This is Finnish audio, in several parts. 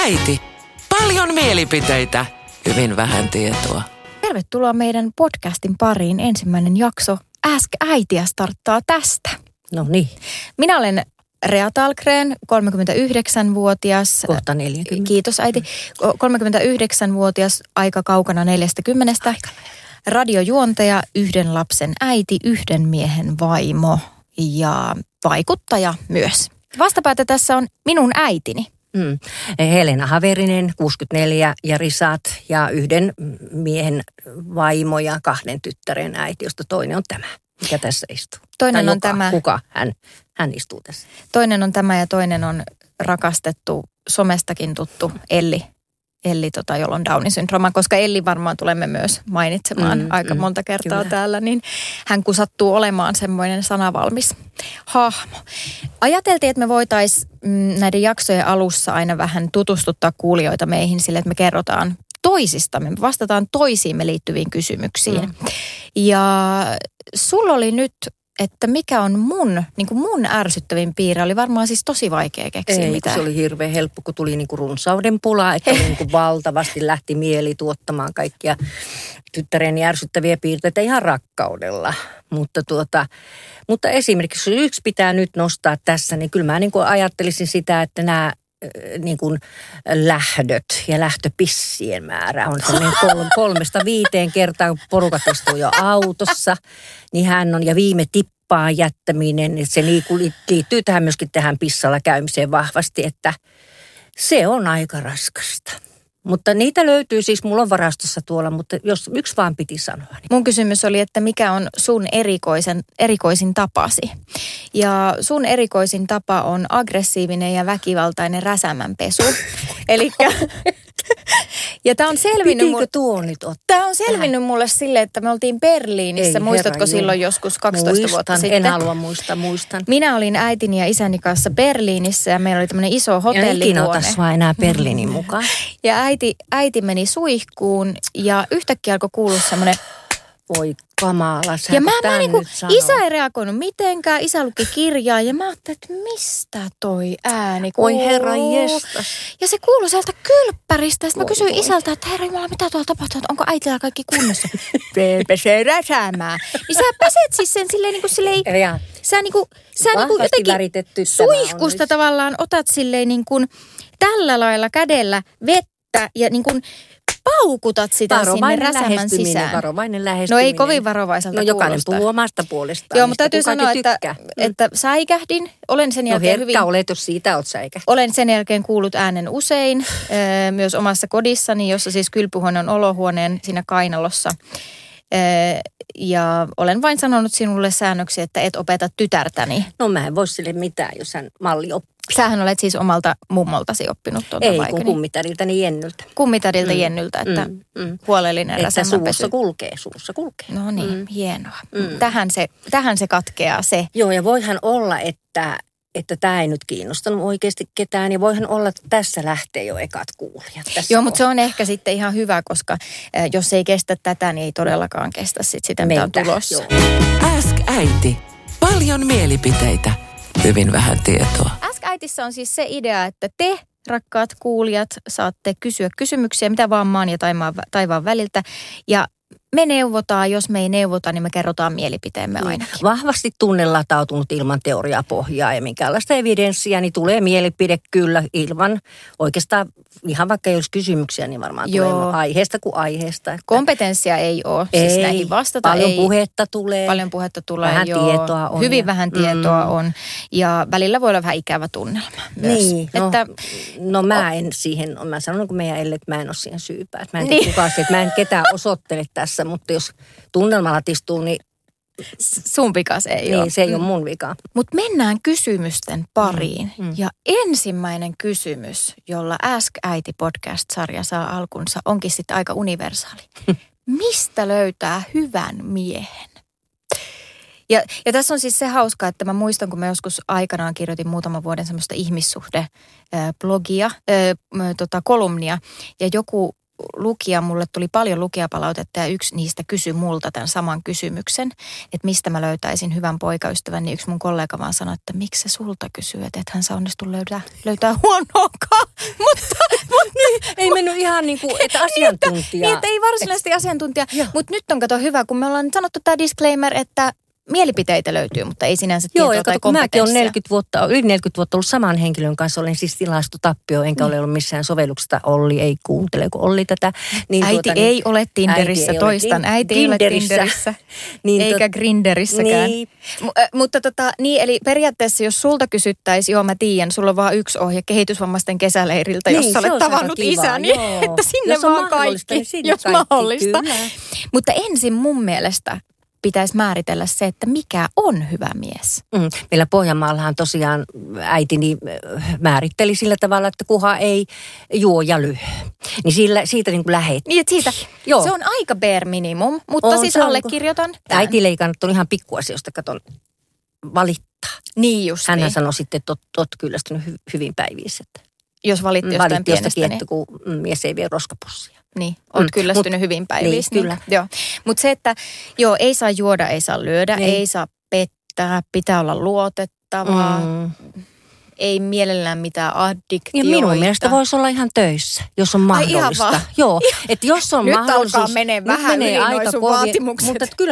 äiti. Paljon mielipiteitä, hyvin vähän tietoa. Tervetuloa meidän podcastin pariin. Ensimmäinen jakso Ask äitiä starttaa tästä. No niin. Minä olen Rea Tallgren, 39-vuotias. Kohta 40. Kiitos äiti. 39-vuotias, aika kaukana 40. Radiojuontaja, yhden lapsen äiti, yhden miehen vaimo ja vaikuttaja myös. Vastapäätä tässä on minun äitini. Helena Haverinen, 64, ja Risat ja yhden miehen vaimo ja 2 tyttären äiti, josta toinen on tämä, mikä tässä istuu. Toinen on tämä. Kuka hän istuu tässä? Toinen on tämä ja toinen on rakastettu, somestakin tuttu Elli, jolla on Downin syndrooma, koska Elli varmaan tulemme myös mainitsemaan aika monta kertaa kyllä täällä, niin hän kun sattuu olemaan semmoinen sanavalmis hahmo. Ajateltiin, että me voitaisiin näiden jaksojen alussa aina vähän tutustuttaa kuulijoita meihin sille, että me kerrotaan toisistamme, me vastataan toisiimme liittyviin kysymyksiin. Ja sulla oli nyt, että mikä on mun ärsyttävin piirre, oli varmaan siis tosi vaikea keksiä mitään. Se oli hirveän helppo, kun tuli runsauden pulaa, että valtavasti lähti mieli tuottamaan kaikkia tyttäreni ärsyttäviä piirteitä ihan rakkaudella. Mutta esimerkiksi jos yksi pitää nyt nostaa tässä, niin kyllä mä ajattelisin sitä, että nämä lähdöt ja lähtöpissien määrä on sellainen 3-5 kertaa, kun porukat istuu jo autossa, niin hän on, ja viime tippaan jättäminen, että se liittyy myöskin tähän pissalla käymiseen vahvasti, että se on aika raskasta. Mutta niitä löytyy siis, mulla on varastossa tuolla, mutta jos yksi vaan piti sanoa. Niin. Mun kysymys oli, että mikä on sun erikoisin tapasi? Ja sun erikoisin tapa on aggressiivinen ja väkivaltainen räsämänpesu. Elikkä ja tää on selvinnyt Tää on selvinnyt mulle sille, että me oltiin Berliinissä. Muistatko silloin joskus 12 vuotta sitten? En halua muistan. Minä olin äitini ja isäni kanssa Berliinissä ja meillä oli tämmöinen iso hotellihuone. Ja ikinä ota sua enää Berliinin mukaan. Ja äiti meni suihkuun ja yhtäkkiä alkoi kuulua semmoinen voi kamala, sä ja mä isä ei reagoinut mitenkään, isä luki kirjaa ja mä ajattelin, että mistä toi ääni kuuluu. Oi herra jestas. Ja se kuului sieltä kylppäristä ja sitten mä kysyin isältä, että herra Jumala, mitä tuolla tapahtuu, onko äitillä kaikki kunnossa? Se räsäämään. Niin sä peset siis sen silleen sä jotenkin suihkusta tavallaan otat silleen tällä lailla kädellä vettä ja paukutat sitä sinne räsämän sisään. Varovainen lähestyminen. No ei kovin varovaiselta kuulosta. Jokainen puhuu omasta puolestaan. Joo, mutta täytyy sanoa, että säikähdin. Olen sen jälkeen olet, jos siitä olet säikähdin. Olen sen jälkeen kuullut äänen usein, myös omassa kodissani, jossa siis kylpyhuone on olohuoneen siinä kainalossa. Ja olen vain sanonut sinulle säännöksiä, että et opeta tytärtäni. No mä en voi sille mitään, jos hän malli oppii. Sähän olet siis omalta mummoltasi oppinut tuota ei, vaikka. Ei, kun kummitäriltäni Jennyltä. Kummitäriltä Jennyltä, että huolellinen räsämänpesy. Että suussa kulkee. No niin, hienoa. Tähän se katkeaa se. Joo, ja voihan olla, että tämä ei nyt kiinnostanut oikeasti ketään, ja voihan olla, että tässä lähtee jo ekat kuulijat. Joo, mutta se on ehkä sitten ihan hyvä, koska jos ei kestä tätä, niin ei todellakaan kestä sitä, mitä on tulossa. Joo. Ask äiti. Paljon mielipiteitä. Hyvin vähän tietoa. Ask äitissä on siis se idea, että te, rakkaat kuulijat, saatte kysyä kysymyksiä, mitä vaan maan ja taivaan väliltä. Ja me neuvotaan, jos me ei neuvota, niin me kerrotaan mielipiteemme ainakin. Vahvasti tunnelatautunut ilman teoriapohjaa ja minkäänlaista evidenssiä, niin tulee mielipide kyllä ilman oikeastaan ihan vaikka jos kysymyksiä, niin varmaan tulee aiheesta kuin aiheesta. Että kompetenssia ei ole, siis näihin vastata paljon ei. Paljon puhetta tulee, vähän tietoa on. Hyvin vähän tietoa on ja välillä voi olla vähän ikävä tunnelma myös. Niin, mä en siihen, mä sanon kun meidän Elle, että mä en ole siihen syypää. Mä en tiedä kukaan, että mä en ketään osoittele tässä, mutta jos tunnelma latistuu, niin sun vikas ei ole. Niin, se ei ole mun vika. Mutta mennään kysymysten pariin. Ja ensimmäinen kysymys, jolla Ask Äiti podcast-sarja saa alkunsa, onkin sitten aika universaali. Mistä löytää hyvän miehen? Ja tässä on siis se hauska, että mä muistan, kun mä joskus aikanaan kirjoitin muutaman vuoden semmoista ihmissuhde-blogia, kolumnia, ja joku lukija, mulle tuli paljon lukijapalautetta ja yksi niistä kysyi multa tämän saman kysymyksen, että mistä mä löytäisin hyvän poikaystävän, niin yksi mun kollega vaan sanoi, että miksi se sulta kysyy, että ethän sä onnistu löytää huonoakaan, mutta niin, ei mennyt ihan niin kuin, että asiantuntija. Niin, että ei varsinaisesti asiantuntija, mutta nyt on kato hyvä, kun me ollaan sanottu tämä disclaimer, että mielipiteitä löytyy, mutta ei sinänsä tietoa tai kompetenssia. Mäkin olen yli 40 vuotta ollut saman henkilön kanssa, olen siis tilastotappio, enkä ole ollut missään sovelluksesta. Olli ei kuuntele, kun Olli tätä. Niin äiti ei ole Tinderissä, toistan. Äiti ei ole Tinderissä, niin eikä Grinderissäkään. Niin. Mutta niin, eli periaatteessa jos sulta kysyttäisiin, joo mä tiedän, sulla on vaan yksi ohje kehitysvammaisten kesäleiriltä, jos sä olet tavannut isäni, että sinne jos vaan kaikki, niin jos mahdollista. Kyllä. Mutta ensin mun mielestä pitäisi määritellä se, että mikä on hyvä mies. Meillä Pohjanmaallahan tosiaan äitini määritteli sillä tavalla, että kuha ei juo ja lyö. Niin siitä niin kuin lähdettiin. Niin, että siitä, joo. Se on aika bare minimum, mutta on, siis allekirjoitan. Äitille ei kannattanut ihan pikkuasioista, katon, valittaa. Niin just Hänhän niin. sanoi sitten, että olet kyllästynyt hyvin päivissä. Jos valitti jostain pienestä, niin. Kun mies ei vie roskapussia. Niin, olet kyllästynyt hyvin päivissä. Niin, kyllä. Joo. Mutta se, että ei saa juoda, ei saa lyödä, ei saa pettää, pitää olla luotettavaa. Ei mielellään mitään addiktioita. Ja minun mielestä voisi olla ihan töissä, jos on mahdollista. Joo, että jos on nyt mahdollisuus. Nyt alkaa menee vähän yli noin sun vaatimukset. Mutta kyllä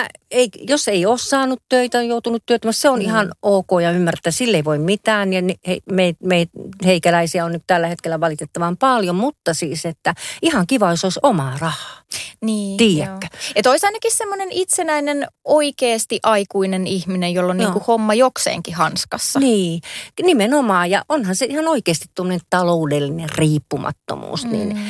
jos ei ole saanut töitä, on joutunut työttömässä, se on ihan ok ja ymmärtää, sille ei voi mitään. Ja me heikäläisiä on nyt tällä hetkellä valitettavan paljon, mutta siis, että ihan kiva, jos olisi omaa rahaa. Niin, tiedätkö? Että olisi ainakin semmoinen itsenäinen, oikeasti aikuinen ihminen, jolla on niinku homma jokseenkin hanskassa. Niin, nimenomaan. Ja onhan se ihan oikeasti tuommoinen taloudellinen riippumattomuus.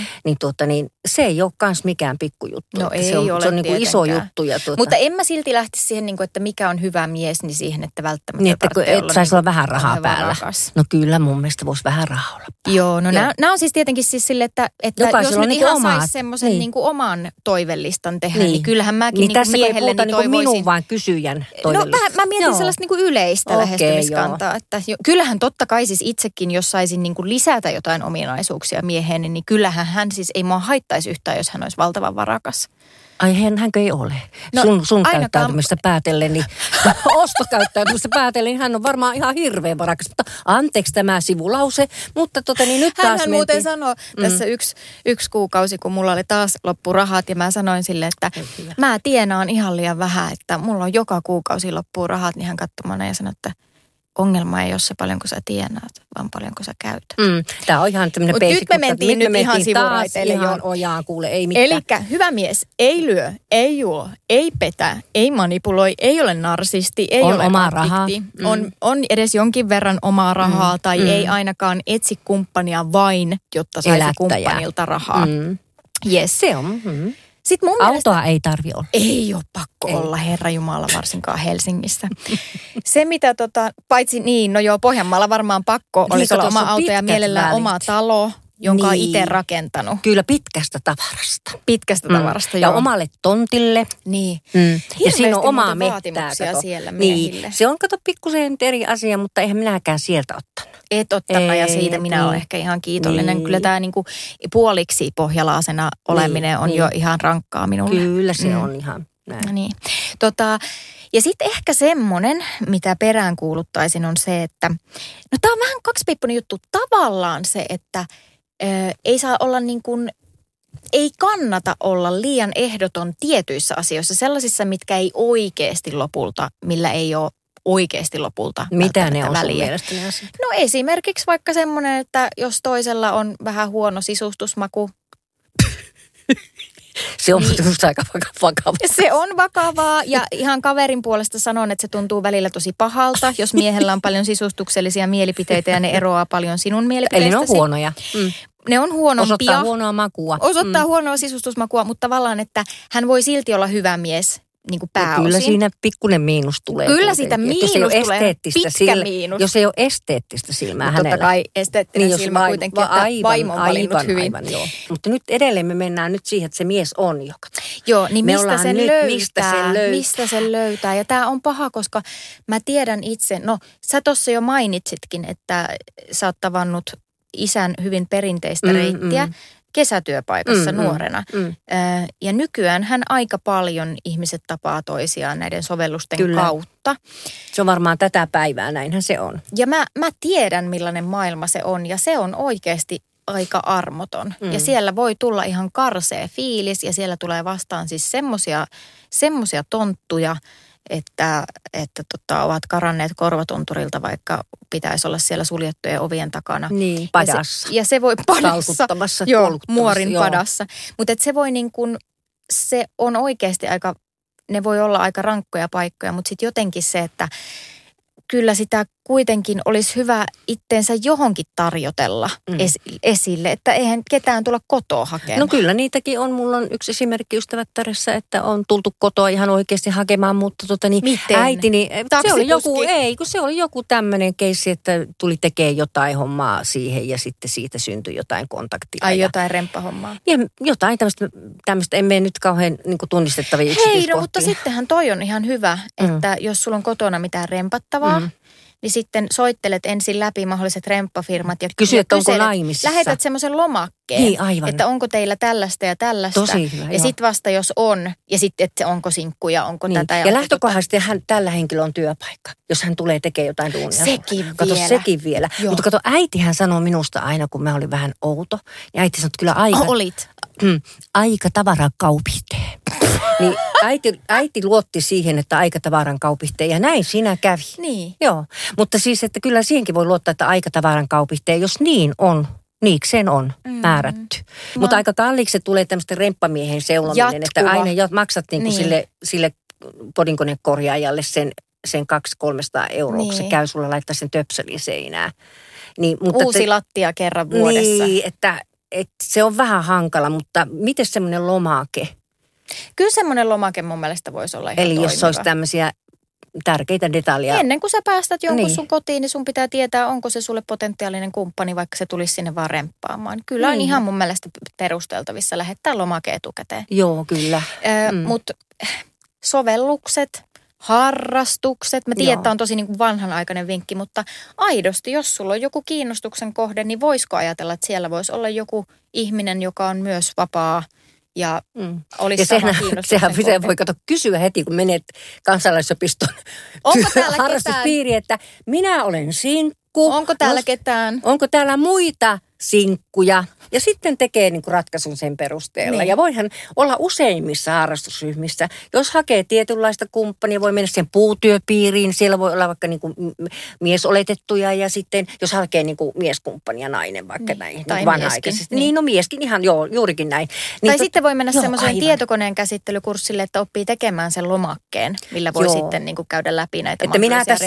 Niin se ei ole kans mikään pikkujuttu. No ei se on, ole se on niinku iso juttu. Ja Mutta en mä silti lähtisi siihen, niinku, että mikä on hyvä mies, niin siihen, että välttämättä niin, että tarvitsee olla. Saisi olla vähän rahaa päällä. Rakas. No kyllä mun mielestä voisi vähän rahaa olla päällä. Joo, no nämä on siis tietenkin siis sille, että jos nyt niinku ihan saisi semmoisen niinku oman toivellistan tehdä, niin kyllähän mäkin niinku miehelle niin toivoisin. Minun vaan kysyjän toivellistan. No mä mietin sellaista niinku yleistä lähestymiskantaa, että kyllähän totta kai siis itsekin, jos saisin niinku lisätä jotain ominaisuuksia mieheen, niin kyllähän hän siis ei mua haittaisi yhtään, jos hän olisi valtavan varakas. Ai hänkö ei ole? No, sun käyttäytymistä päätellen, niin ostokäyttäytymistä päätellen, niin hän on varmaan ihan hirveän varakas. Mutta anteeksi tämä sivulause, mutta niin nyt taas hän muuten sanoi tässä yksi kuukausi, kun mulla oli taas loppu rahat ja mä sanoin sille, että mä tienaan ihan liian vähän, että mulla on joka kuukausi loppuu rahat, niin hän katsomana ja sanoi, että ongelma ei ole se paljonko sä tienaat, vaan paljonko sä käytät. Tämä on ihan tämmöinen basic. Mutta nyt me mentiin nyt ihan sivuraiteille. Ihan ojaan, kuule, ei mitään. Elikkä hyvä mies ei lyö, ei juo, ei petä, ei manipuloi, ei ole narsisti, ei on ole omaa rahaa. On edes jonkin verran omaa rahaa tai ei ainakaan etsi kumppania vain, jotta saisi kumppanilta rahaa. Yes. Se on. Sitten mun autoa ei tarvi olla. Ei ole pakko olla, Herra Jumala, varsinkaan Helsingissä. Se mitä paitsi Pohjanmaalla varmaan pakko olisi olla oma auto ja mielellään oma talo, jonka on itse rakentanut. Kyllä pitkästä tavarasta. Pitkästä tavarasta, ja omalle tontille. Niin. Ja siinä on omaa mettää. Siellä miehille. Niin. Se on pikkusen eri asia, mutta eihän minäkään sieltä ottanut. Et ottanut ja siitä minä olen ehkä ihan kiitollinen. Niin. Kyllä tämä niinku puoliksi pohjalaisena oleminen on jo ihan rankkaa minulle. Kyllä se on ihan näin. No niin. Ja sitten ehkä semmoinen, mitä peräänkuuluttaisin on se, että no tämä on vähän kaksipiippunen juttu. Tavallaan se, että ei saa olla niin kuin, ei kannata olla liian ehdoton tietyissä asioissa. Sellaisissa, mitkä ei oikeasti lopulta, millä ei ole oikeasti lopulta mitä ne on väliä. Sun mielestäni asia? No esimerkiksi vaikka semmoinen, että jos toisella on vähän huono sisustusmaku. Se on minusta aika vakavaa. Se on vakavaa ja ihan kaverin puolesta sanon, että se tuntuu välillä tosi pahalta, jos miehellä on paljon sisustuksellisia mielipiteitä ja ne eroaa paljon sinun mielipiteistäsi. Eli ne on huonoja. Ne on huonompia. Osoittaa huonoa makua. Osoittaa huonoa sisustusmakua, mutta tavallaan, että hän voi silti olla hyvä mies niin kuin pääosin. Kyllä siinä pikkuinen miinus tulee. Kyllä siitä miinus tulee, pitkä miinus. Jos ei ole esteettistä silmää hänellä. Totta kai esteettinen silmä kuitenkin, että vaimo on valinnut hyvin. Aivan, joo. Mutta nyt edelleen me mennään nyt siihen, että se mies on joka. Joo, niin mistä sen löytää. Ja tämä on paha, koska mä tiedän itse, no sä tuossa jo mainitsitkin, että sä oot tavannut isän hyvin perinteistä reittiä. kesätyöpaikassa nuorena. Ja nykyään hän aika paljon ihmiset tapaa toisiaan näiden sovellusten kautta. Se on varmaan tätä päivää, näinhän se on. Ja mä tiedän, millainen maailma se on ja se on oikeasti aika armoton. Ja siellä voi tulla ihan karsea fiilis ja siellä tulee vastaan siis semmosia tonttuja, että ovat karanneet korvatunturilta, vaikka pitäisi olla siellä suljettujen ovien takana. Niin, padassa. Ja se voi padassa. Joo, muorin padassa. Mutta se voi niin kuin, se on oikeasti aika, ne voi olla aika rankkoja paikkoja, mutta sitten jotenkin se, että kyllä sitä kuitenkin olisi hyvä itteensä johonkin tarjotella esille, että eihän ketään tulla kotoa hakemaan. No kyllä niitäkin on. Mulla on yksi esimerkki ystävättäressä, että on tultu kotoa ihan oikeasti hakemaan, mutta äitini, se oli joku tämmöinen keissi, että tuli tekemään jotain hommaa siihen ja sitten siitä syntyi jotain kontaktia. Ai jotain remppahommaa. Ja jotain tämmöistä, en mene nyt kauhean niin kuin tunnistettavia yksityiskohtia. Hei, no mutta sittenhän toi on ihan hyvä, että jos sulla on kotona mitään rempattavaa, niin sitten soittelet ensin läpi mahdolliset remppafirmat ja kysyt, onko naimisissa. Lähetät semmoisen lomakkeen, niin, aivan. että onko teillä tällaista ja tällaista. Tosi hyvä, ja sitten vasta jos on, ja sitten että onko sinkkuja, onko niin. tätä. Ja lähtökohdasti tällä henkilöllä on työpaikka, jos hän tulee tekemään jotain duunia. Sekin vielä. Joo. Mutta kato, äitihän sanoo minusta aina, kun mä olin vähän outo, niin äiti sanoi, että kyllä olit. Aika tavarakaupisteen. Niin äiti luotti siihen, että aikatavaran kaupihteen ja näin siinä kävi. Niin. Joo, mutta siis, että kyllä siihenkin voi luottaa, että aikatavaran kaupihteen, jos niin on, niikseen on määrätty. Mutta aika kalliiksi se tulee tämmöistä remppamiehen seulominen, että aina maksat niinku sille kodinkonekorjaajalle sen 200-300 euroa, kun se käy sulla laittaa sen töpselin seinään. Niin, mutta uusi lattia kerran vuodessa. Niin, että se on vähän hankala, mutta miten semmoinen lomake? Kyllä semmoinen lomake mun mielestä voisi olla ihan toimiva. Eli jos olisi tämmöisiä tärkeitä detaljeja. Ennen kuin sä päästät jonkun sun kotiin, niin sun pitää tietää, onko se sulle potentiaalinen kumppani, vaikka se tulisi sinne vaan remppaamaan. Kyllä on ihan mun mielestä perusteltavissa lähettää lomake etukäteen. Joo, kyllä. Mutta sovellukset, harrastukset, mä tiedän, että on tosi niin kuin vanhanaikainen vinkki, mutta aidosti, jos sulla on joku kiinnostuksen kohde, niin voisiko ajatella, että siellä voisi olla joku ihminen, joka on myös vapaa ja olisi sama kiinnostuksen kohde. Sehän voi kysyä heti, kun menet kansalaisopiston harrastuspiiriin, että minä olen sinkku. Onko täällä ketään? Onko täällä muita sinkkuja? Ja sitten tekee niin kuin ratkaisun sen perusteella. Niin. Ja voihan olla useimmissa harrastusryhmissä. Jos hakee tietynlaista kumppania, voi mennä sen puutyöpiiriin. Siellä voi olla vaikka niin kuin miesoletettuja ja sitten jos hakee niin kuin mieskumppania nainen vaikka näin. Tai vanha-aikaisesti. Niin, no mieskin ihan juurikin näin. Tai sitten voi mennä semmoiseen tietokoneen käsittelykurssille, että oppii tekemään sen lomakkeen, millä voi sitten niin kuin käydä läpi näitä että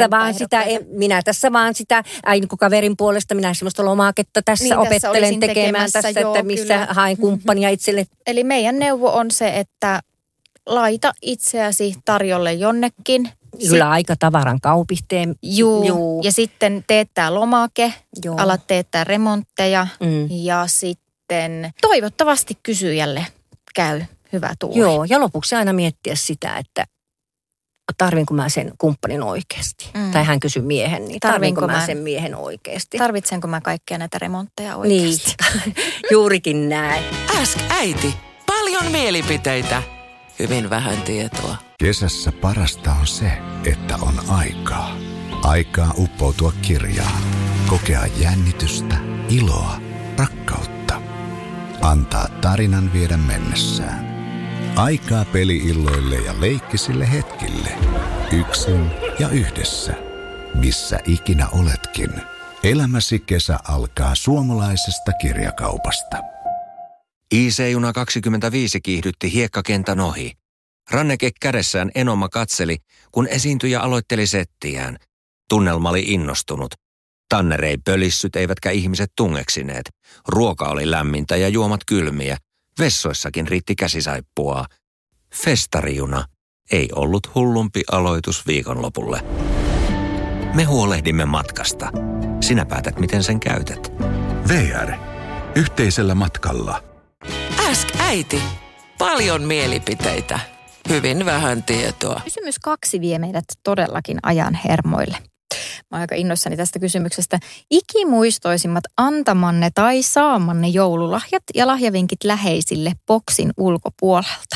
minä tässä vaan sitä kaverin puolesta, minä semmoista lomaketta tässä opettelen tekemään tässä, että missä haen kumppania itselle. Eli meidän neuvo on se, että laita itseäsi tarjolle jonnekin. Kyllä aika tavaran kaupihteen. Juu. Ja sitten teettää lomake, alat teettää remontteja ja sitten toivottavasti kysyjälle käy hyvä tuuri. Joo, ja lopuksi aina miettiä sitä, että tarvinko mä sen kumppanin oikeasti? Tai hän kysyi miehen, niin tarvinko mä sen miehen oikeasti? Tarvitsenko mä kaikkia näitä remontteja oikeasti? Niin, juurikin näin. Ask äiti. Paljon mielipiteitä. Hyvin vähän tietoa. Kesässä parasta on se, että on aikaa. Aikaa uppoutua kirjaan. Kokea jännitystä, iloa, rakkautta. Antaa tarinan viedä mennessään. Aikaa peli-illoille ja leikkisille hetkille. Yksin ja yhdessä. Missä ikinä oletkin. Elämäsi kesä alkaa suomalaisesta kirjakaupasta. IC-juna 25 kiihdytti hiekkakentän ohi. Ranneke kädessään Enoma katseli, kun esiintyjä aloitteli settiään. Tunnelma oli innostunut. Tanner ei pölissyt eivätkä ihmiset tungeksineet. Ruoka oli lämmintä ja juomat kylmiä. Vessoissakin riitti käsisaippua. Festarijuna ei ollut hullumpi aloitus viikonlopulle. Me huolehdimme matkasta. Sinä päätät, miten sen käytät. VR. Yhteisellä matkalla. Ask äiti. Paljon mielipiteitä. Hyvin vähän tietoa. Kysymys 2 vie meidät todellakin ajan hermoille. Mä oon aika innoissani tästä kysymyksestä. Ikimuistoisimmat antamanne tai saamanne joululahjat ja lahjavinkit läheisille boksin ulkopuolelta.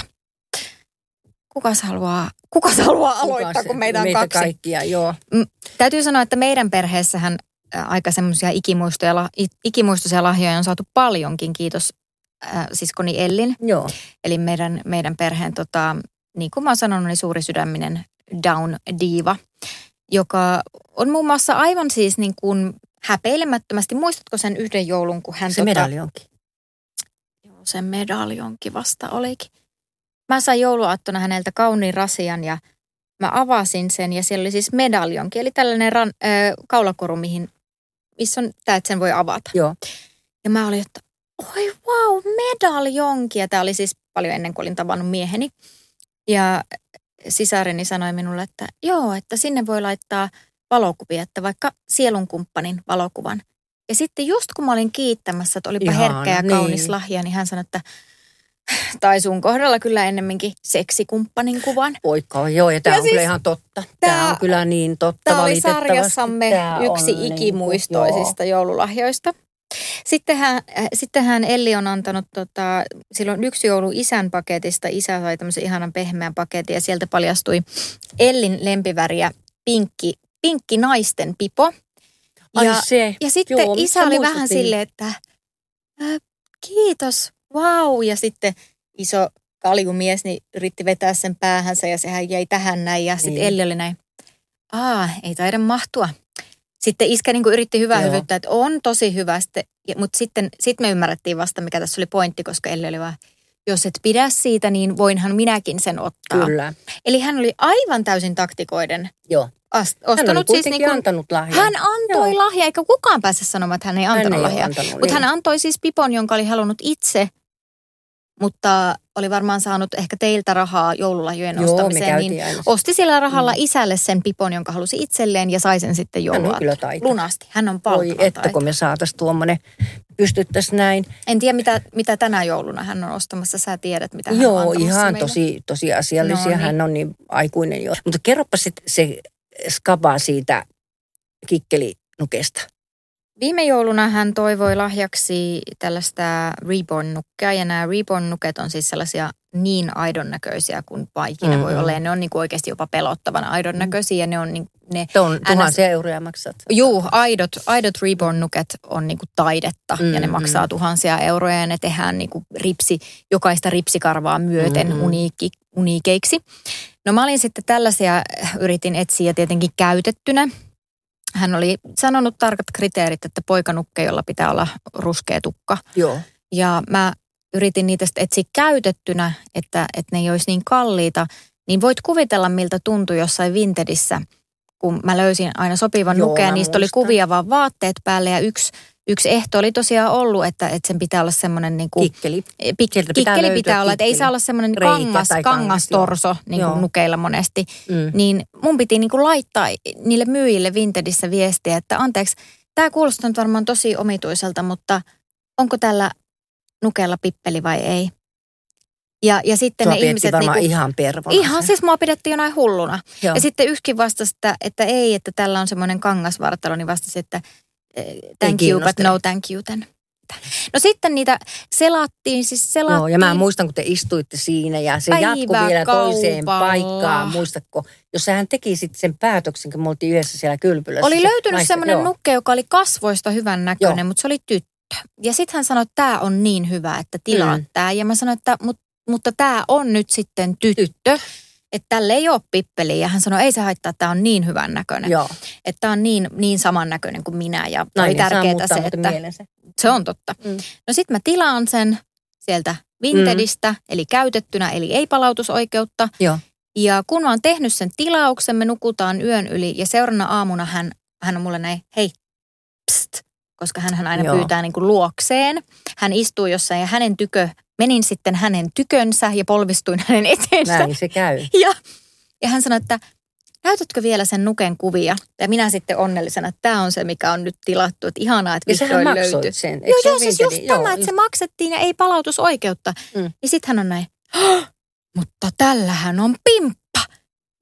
Kuka haluaa aloittaa, kun meitä on kaksi? Kaikkia, joo. Täytyy sanoa, että meidän perheessähän aika semmoisia ikimuistoisia lahjoja on saatu paljonkin, kiitos siskoni Ellin. Joo. Eli meidän perheen, niin kuin mä oon sanonut, niin suuri sydäminen down-diiva, joka on muun muassa aivan siis niin kuin häpeilemättömästi. Muistatko sen yhden joulun, kun hän... Se medaljonki. Joo, se medaljonki vasta olikin. Mä sain jouluaattona häneltä kauniin rasian ja mä avasin sen ja siellä oli siis medaljonki. Eli tällainen kaulakoru, missä on tämä, että sen voi avata. Joo. Ja mä olin, että oi wow, medaljonki. Ja tämä oli siis paljon ennen kuin olin tavannut mieheni. Ja sisareni sanoi minulle, että joo, että sinne voi laittaa valokuvia, että vaikka sielunkumppanin valokuvan. Ja sitten just kun mä olin kiittämässä, että olipa herkkä ja kaunis lahja, niin hän sanoi, että tai sun kohdalla kyllä ennemminkin seksikumppanin kuvan. Poikka, joo, ja tämä on siis, kyllä ihan totta. Tämä on kyllä niin totta tämä valitettavasti. Tämä oli sarjassamme yksi ikimuistoisista joululahjoista. Sittenhän Elli on antanut, silloin yksi joulu isän paketista. Isä sai tämmöisen ihanan pehmeän paketin ja sieltä paljastui Ellin lempiväriä pinkki naisten pipo. Ja sitten joo, isä oli vähän silleen, että kiitos, vau. Ja sitten iso kaljumies niin yritti vetää sen päähänsä ja sehän jäi tähän näin. Ja sitten Elli oli näin, ei taida mahtua. Sitten iskä niin kuin yritti hyvää hyvyyttä, että on tosi hyvä. Mutta sitten me ymmärrettiin vasta, mikä tässä oli pointti, koska Elli oli vaan, jos et pidä siitä, niin voinhan minäkin sen ottaa. Kyllä. Eli hän oli aivan täysin taktikoiden ostanut. Hän oli siis niin kuin, antanut lahjaa. Hän antoi lahjaa, eikä kukaan pääse sanomaan, että hän ei antanut lahjaa. Mutta hän antoi siis pipon, jonka oli halunnut itse, mutta oli varmaan saanut ehkä teiltä rahaa joululahjojen ostamiseen, niin osti sillä rahalla isälle sen pipon, jonka halusi itselleen ja sai sen sitten joulua lunasti. Hän on valtavan taitava. Että kun me saataisiin tuommoinen, pystyttäisiin näin. En tiedä, mitä tänä jouluna hän on ostamassa. Sä tiedät, mitä hän on antamassa ihan meille. tosi asiallisia. No, niin. Hän on niin aikuinen jo. Mutta kerropa sitten se skaba siitä kikkelinukesta. Viime jouluna hän toivoi lahjaksi tällaista Reborn-nukkea, ja nämä Reborn-nuket on siis sellaisia niin aidon näköisiä kuin vaan ikinä voi olla. Ja ne on niin kuin oikeasti jopa pelottavana aidon näköisiä, ja ne on niin, ne... on tuhansia euroja maksat. Juu, aidot Reborn-nuket on niin kuin taidetta, ja ne maksaa tuhansia euroja, ja ne tehdään niin kuin jokaista ripsikarvaa myöten uniikeiksi. No mä olin sitten tällaisia, yritin etsiä tietenkin käytettynä. Hän oli sanonut tarkat kriteerit, että poikanukke, jolla pitää olla ruskea tukka. Joo. Ja mä yritin niitä etsiä käytettynä, että ne ei olisi niin kalliita. Niin voit kuvitella, miltä tuntui jossain Vintedissä, kun mä löysin aina sopivan nukkeen. Niistä oli kuvia vaan vaatteet päälle ja yksi ehto oli tosiaan ollut, että sen pitää olla semmoinen niin kuin... Kikkeli pitää olla, että ei saa olla semmoinen kangastorso, niin kuin nukeilla monesti. Niin mun piti niin kuin laittaa niille myyjille Vintedissä viestiä, että anteeksi, tämä kuulostaa nyt varmaan tosi omituiselta, mutta onko tällä nukeella pippeli vai ei? Ja sitten ne ihmiset... varmaan niinku, ihan pervona. Ihan, siis mua pidettiin jonain hulluna. Joo. Ja sitten yksikin vastasi, että ei, että tällä on semmoinen kangasvartalo, niin vastasi, että thank you, but no thank you. No sitten niitä selattiin. Joo, ja mä muistan, kun te istuitte siinä ja se jatkui vielä toiseen paikkaan. Muistatko, jos hän teki sitten sen päätöksen, kun me oltiin yhdessä siellä kylpylässä. Oli löytynyt semmoinen nukke, joka oli kasvoista hyvän näköinen, mutta se oli tyttö. Ja sitten hän sanoi, että tämä on niin hyvä, että tilaat tämä. Ja mä sanoin, että mutta tämä on nyt sitten tyttö. Että tälle ei ole pippeliä. Ja hän sanoi, ei se haittaa, että tämä on niin hyvän näköinen. Joo. Että tämä on niin samannäköinen kuin minä. Ja oli tärkeää se, että mielensä. Se on totta. No sitten mä tilaan sen sieltä Vintedistä, eli käytettynä, eli ei palautusoikeutta. Joo. Ja kun mä oon tehnyt sen tilauksen, me nukutaan yön yli. Ja seuraavana aamuna hän on mulle näin, hei, pst, koska hän aina pyytää niin kuin luokseen. Hän istuu jossain ja menin sitten hänen tykönsä ja polvistuin hänen eteensä. Näin se käy. Ja hän sanoi, että näytätkö vielä sen nuken kuvia? Ja minä sitten onnellisena, että tämä on se, mikä on nyt tilattu. Että ihanaa, että vihdoin löytyi. Ja sähän sen. Joo, siis just tämä, että se maksettiin ja ei palautusoikeutta. Ja sitten hän on näin, mutta tällähän on pimppa.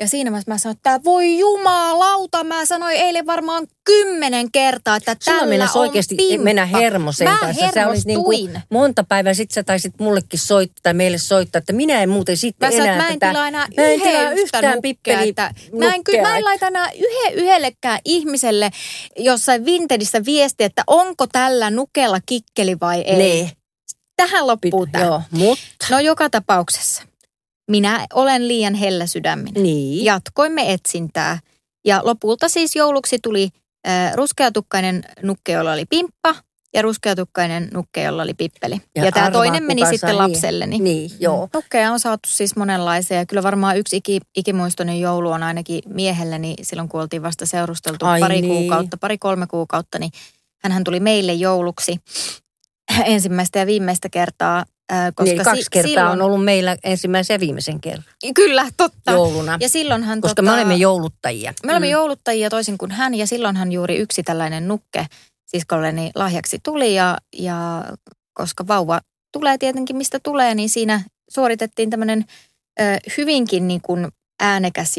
Ja siinä mä sanoin, että voi jumalauta, mä sanoin eilen varmaan 10 kertaa, että sulla tällä on oikeasti pimppa. mennä hermosen Mä kanssa. Sä olis monta päivää sitten sä taisit mullekin soittaa tai meille soittaa, että minä en muuten sitten enää mä en tilaa enää yhtään pippelinukkea. Mä en laita enää yhdellekään ihmiselle jossain Vintedissä viestiä, että onko tällä nukella kikkeli vai ei. Nee. Tähän loppuu tämä. Joo, mutta. No joka tapauksessa. Minä olen liian helläsydäminen. Niin. Jatkoimme etsintää. Ja lopulta siis jouluksi tuli ruskeatukkainen nukke, jolla oli pimppa, ja ruskeatukkainen nukke, jolla oli pippeli. Ja tämä toinen meni sitten lapselleni. Niin, joo. Nukkeja on saatu siis monenlaisia. Ja kyllä varmaan yksi ikimuistoinen joulu on ainakin miehelleni silloin, kun oltiin vasta seurusteltu pari 3 kuukautta, niin hänhän tuli meille jouluksi ensimmäistä ja viimeistä kertaa. Koska niin, 2 kertaa silloin on ollut meillä ensimmäisen ja viimisen kerran. Kyllä, totta. Jouluna. Ja silloinhan koska me olemme jouluttajia. Me olemme jouluttajia toisin kuin hän, ja silloinhan juuri yksi tällainen nukke siskolleni lahjaksi tuli, ja koska vauva tulee tietenkin mistä tulee, niin siinä suoritettiin tämmöinen hyvinkin niin kuin äänekäs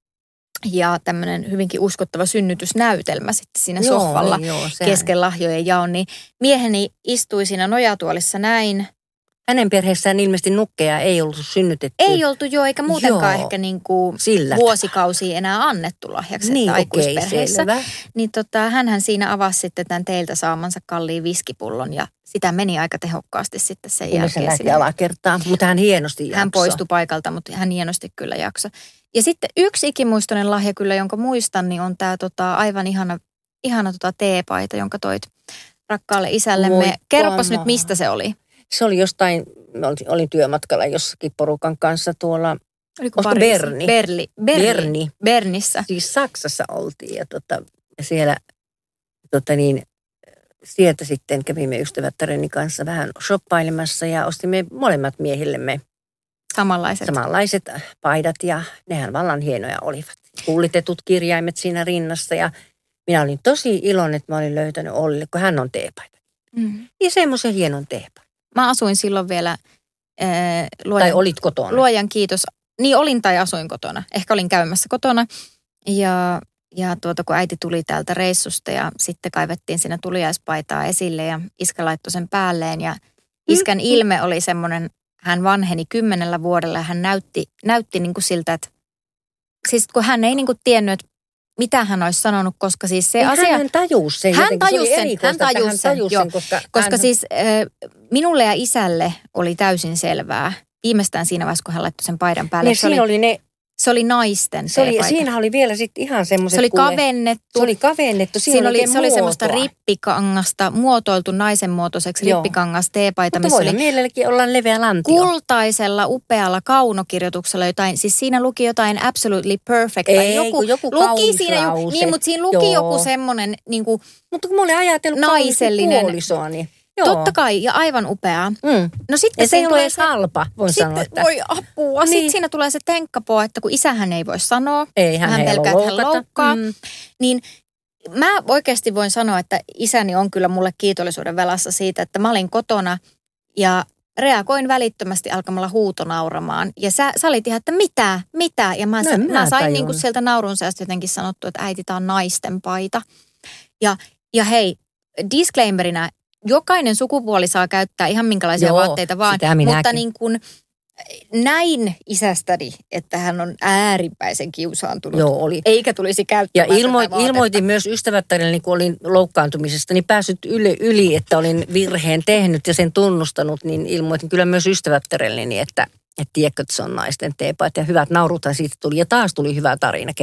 ja tämmöinen hyvinkin uskottava synnytysnäytelmä sitten siinä sohvalla kesken lahjojen jaon, niin mieheni istui siinä nojatuolissa näin. Hänen perheessään ilmeisesti nukkeja ei ollut synnytetty. Ei oltu eikä muutenkaan ehkä niin kuin vuosikausia enää annettu lahjaksi niin, aikuisperheissä. Okay, niin hänhän siinä avasi sitten tämän teiltä saamansa kalliin viskipullon ja sitä meni aika tehokkaasti sitten sen jälkeen. Se alakertaa, mutta hän hienosti jaksoi. Hän poistui paikalta, mutta hän hienosti kyllä jaksoi. Ja sitten yksi ikimuistoinen lahja kyllä, jonka muistan, niin on tämä aivan ihana teepaita, jonka toit rakkaalle isällemme. Kerropas nyt, mistä se oli. Se oli jostain, olin työmatkalla jossakin porukan kanssa tuolla, oliko Berni? Bernissä. Siis Saksassa oltiin ja siellä, sieltä sitten kävimme ystävättäreni kanssa vähän shoppailemassa ja ostimme molemmat miehillemme samanlaiset paidat ja nehän vallan hienoja olivat. Kullitetut kirjaimet siinä rinnassa ja minä olin tosi iloinen, että mä olin löytänyt Ollille, kun hän on teepaita. Mm. Ja semmoisen hienon teepaita. Mä asuin silloin vielä, tai olit kotona? Luojan kiitos. Niin olin tai asuin kotona. Ehkä olin käymässä kotona. Ja kun äiti tuli täältä reissusta ja sitten kaivettiin siinä tuliaispaitaa esille ja iskä laittoi sen päälleen. Ja iskän ilme oli semmoinen, hän vanheni 10 vuodella ja hän näytti niin kuin siltä, että siis kun hän ei niin kuin tiennyt, että mitä hän olisi sanonut, koska siis se asia... Hän tajusi sen. Hän tajusi sen, koska siis minulle ja isälle oli täysin selvää. Viimeistään siinä vaiheessa, kun hän laittoi sen paidan päälle. Se oli naisten teepaita. Siinä oli vielä sitten ihan semmoiset... Se oli kavennettu. Se oli semmoista rippikangasta, muotoiltu naisen muotoiseksi rippikangas teepaita. Mutta voidaan mielelläkin olla leveä lantio. Kultaisella, upealla kaunokirjoituksella jotain. Siis siinä luki jotain absolutely perfect. Joku luki siinä niin, mutta siinä luki joku semmoinen niin kuin mutta kun mä olin ajatellut naisellinen puolisoani. Joo. Totta kai, ja aivan upeaa. No sitten se ei ole edes halpa, voin sanoa. Että... Voi apua. Niin. Sitten siinä tulee se tenkkapoo, että kun isähän ei voi sanoa, hän pelkää, että hän loukkaa. Niin mä oikeasti voin sanoa, että isäni on kyllä mulle kiitollisuuden velassa siitä, että mä olin kotona ja reagoin välittömästi alkamalla huutonauramaan. Ja sä olit ihan, että mitä? Ja mä sain niin kuin sieltä naurun säästä jotenkin sanottu, että äiti, tää on naisten paita. Ja hei, disclaimerina, jokainen sukupuoli saa käyttää ihan minkälaisia vaatteita vaan, mutta niin kuin näin isästäni, että hän on äärimmäisen kiusaantunut. Oli. Eikä tulisi käyttämään ja ilmoitin myös ystävättärelleni, kun olin loukkaantumisesta, niin päässyt yli, että olin virheen tehnyt ja sen tunnustanut, niin ilmoitin kyllä myös ystävättärelleni, että tiedätkö, että se on naisten teepaita ja hyvät nauruthan siitä tuli. Ja taas tuli hyvä tarina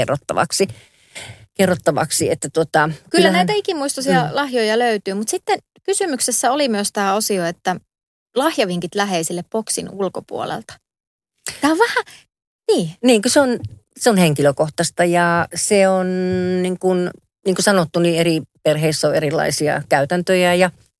kerrottavaksi, että Kyllä näitä ikimuistoisia lahjoja löytyy, mutta sitten kysymyksessä oli myös tämä osio, että lahjavinkit läheisille boksin ulkopuolelta. Tämä on vähän, niin kun se on henkilökohtaista ja se on niin kuin sanottu, niin eri perheissä on erilaisia käytäntöjä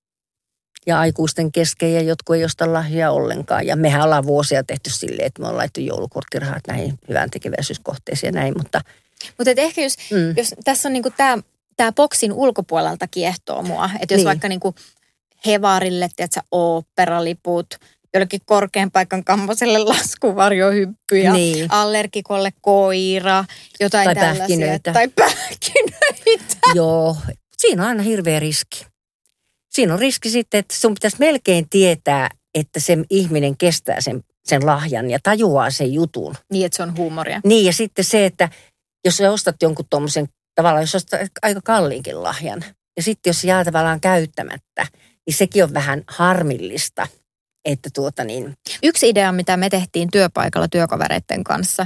ja aikuisten kesken ja jotkut ei osta lahjoja ollenkaan. Ja mehän ollaan vuosia tehty silleen, että me ollaan laittu joulukorttirahat näihin hyvän tekeväisyyskohteisiin ja näin, mutta ehkä jos tässä on niinku tämä boksin ulkopuolelta kiehtoo mua, että jos vaikka niinku Hevarille, tiedätkö, oopperaliput jollekin korkean paikan kammoselle laskuvarjohyppy ja allergikolle koira, jotain tai tällaisia. Pähkinöitä. Tai pähkinöitä. Joo, siinä on aina hirveä riski. Siinä on riski sitten, että sun pitäisi melkein tietää, että se ihminen kestää sen lahjan ja tajuaa sen jutun. Niin, että se on huumoria. Niin, ja sitten se, että jos sä ostat jonkun tommosen, tavallaan jos ostat aika kalliinkin lahjan, ja sitten jos se jää tavallaan käyttämättä, niin sekin on vähän harmillista, että Yksi idea, mitä me tehtiin työpaikalla työkavereiden kanssa,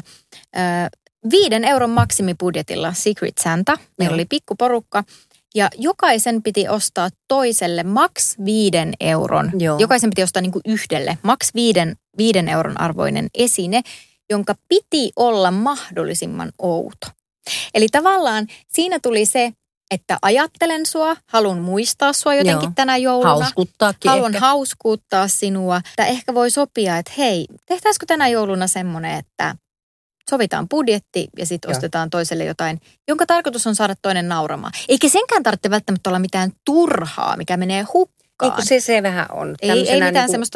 5 euron maksimibudjetilla Secret Santa. Meillä oli pikkuporukka. Ja jokaisen piti ostaa toiselle maks 5 euron. Joo. Jokaisen piti ostaa niin kuin yhdelle maks 5 euron arvoinen esine, jonka piti olla mahdollisimman outo. Eli tavallaan siinä tuli se, että ajattelen sua, haluan muistaa sua jotenkin tänä jouluna. Hauskuttaakin haluan ehkä. hauskuuttaa sinua. Että ehkä voi sopia, että hei, tehtäisikö tänä jouluna semmoinen, että sovitaan budjetti ja sitten ostetaan toiselle jotain, jonka tarkoitus on saada toinen nauramaan. Eikä senkään tarvitse välttämättä olla mitään turhaa, mikä menee hukkaan. Niin se vähän on. Ei mitään semmoista,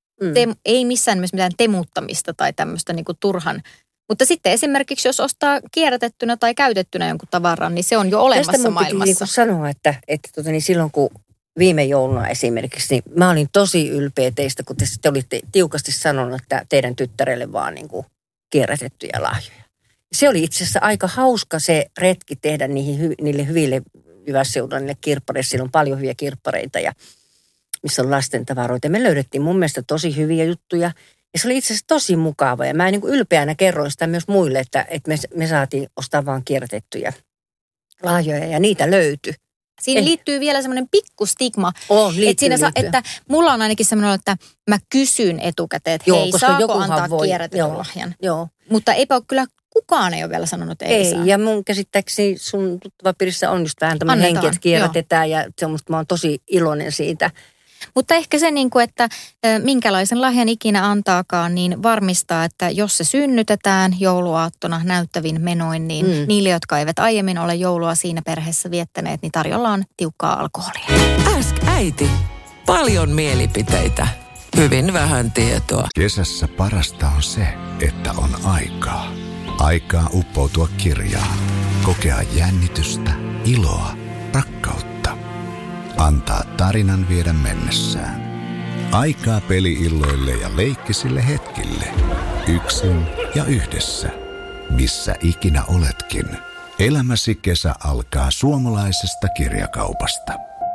ei missään nimessä mitään temuttamista tai tämmöistä niinku turhan. Mutta sitten esimerkiksi, jos ostaa kierrätettynä tai käytettynä jonkun tavaran, niin se on jo olemassa tästä mun maailmassa. Tästä sanoa, että silloin kun viime jouluna esimerkiksi, niin mä olin tosi ylpeä teistä, kun te olitte tiukasti sanonut, että teidän tyttärelle vaan niin kuin kierrätettyjä lahjoja. Se oli itse asiassa aika hauska se retki tehdä niille hyville Jyvässeudulla, niille kirppareille. Siellä on paljon hyviä kirppareita ja missä on lasten tavaroita. Me löydettiin mun mielestä tosi hyviä juttuja. Ja se oli itse asiassa tosi mukava. Ja mä niin kuin ylpeänä kerroin sitä myös muille, että me saatiin ostaa vaan kierrätettyjä lahjoja ja niitä löytyi. Siinä liittyy vielä semmoinen pikkustigma, liittyy. Että mulla on ainakin semmoinen, että mä kysyn etukäteen, että hei, saako antaa kierrätetyn lahjan. Joo. Mutta eipä ole kyllä, kukaan ei ole vielä sanonut, että ei saa. Ja mun käsittääkseni sun tuttava piirissä on just vähän tämmöinen henki, että kierrätetään ja mä oon tosi iloinen siitä. Mutta ehkä se, että minkälaisen lahjan ikinä antaakaan, niin varmistaa, että jos se synnytetään jouluaattona näyttävin menoin, niin niille, jotka eivät aiemmin ole joulua siinä perheessä viettäneet, niin tarjolla on tiukkaa alkoholia. Ask äiti. Paljon mielipiteitä. Hyvin vähän tietoa. Kesässä parasta on se, että on aikaa. Aikaa uppoutua kirjaan. Kokea jännitystä, iloa, rakkautta. Antaa tarinan viedä mennessään. Aikaa peli-illoille ja leikkisille hetkille. Yksin ja yhdessä. Missä ikinä oletkin. Elämäsi kesä alkaa suomalaisesta kirjakaupasta.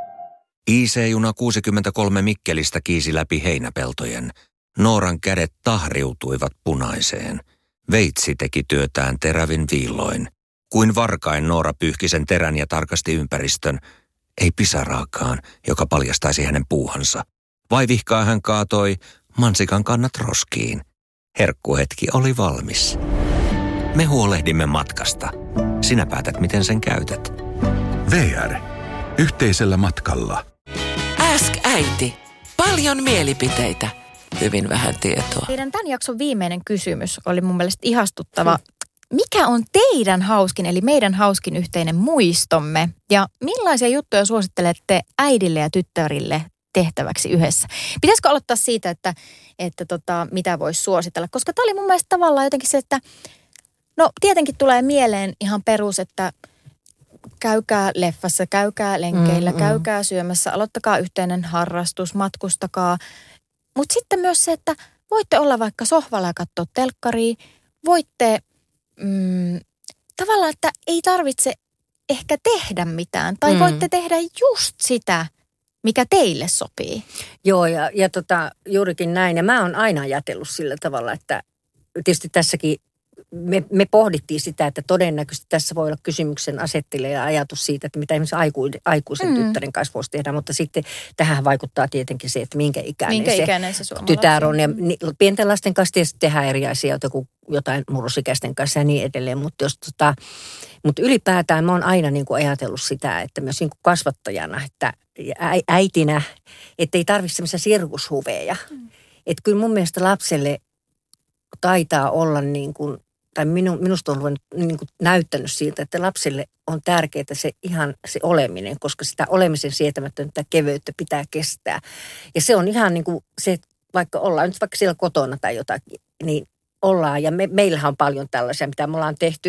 IC-juna 63 Mikkelistä kiisi läpi heinäpeltojen. Nooran kädet tahriutuivat punaiseen. Veitsi teki työtään terävin viilloin. Kuin varkain Noora pyyhki sen terän ja tarkasti ympäristön. Ei pisaraakaan, joka paljastaisi hänen puuhansa. Vaivihkaa hän kaatoi mansikan kannat roskiin. Herkkuhetki oli valmis. Me huolehdimme matkasta. Sinä päätät, miten sen käytät. VR. Yhteisellä matkalla. Ask äiti. Paljon mielipiteitä. Hyvin vähän tietoa. Teidän tämän jakson viimeinen kysymys oli mun mielestä ihastuttava. Mikä on teidän hauskin, eli meidän hauskin yhteinen muistomme? Ja millaisia juttuja suosittelette äidille ja tyttärille tehtäväksi yhdessä? Pitäisikö aloittaa siitä, että mitä voisi suositella? Koska tämä oli mun mielestä tavallaan jotenkin se, että no tietenkin tulee mieleen ihan perus, että käykää leffassa, käykää lenkeillä, käykää syömässä, aloittakaa yhteinen harrastus, matkustakaa. Mutta sitten myös se, että voitte olla vaikka sohvalla ja katsoa telkkaria, voitte tavallaan, että ei tarvitse ehkä tehdä mitään. Tai voitte tehdä just sitä, mikä teille sopii. Joo, ja juurikin näin. Ja mä oon aina ajatellut sillä tavalla, että tietysti tässäkin me pohdittiin sitä, että todennäköisesti tässä voi olla kysymyksen asettelija ja ajatus siitä, että mitä esimerkiksi aikuisen tyttären kanssa voisi tehdä. Mutta sitten tähän vaikuttaa tietenkin se, että minkä ikäinen se tytär on. Ja pienten lasten kanssa tietysti tehdään eri asioita kuin jotain murrosikäisten kanssa ja niin edelleen. Mutta ylipäätään mä oon aina niin kuin ajatellut sitä, että myös niin kuin kasvattajana, että äitinä, että ei tarvitse semmoisia sirkushuveja. Että kyllä mun mielestä lapselle taitaa olla niin kuin, tai minusta on niin kuin näyttänyt siltä, että lapsille on tärkeää se oleminen, koska sitä olemisen sietämätöntä keveyttä pitää kestää. Ja se on ihan niin kuin se vaikka ollaan nyt vaikka siellä kotona tai jotakin, niin ollaan. Ja meillähän on paljon tällaisia, mitä me ollaan tehty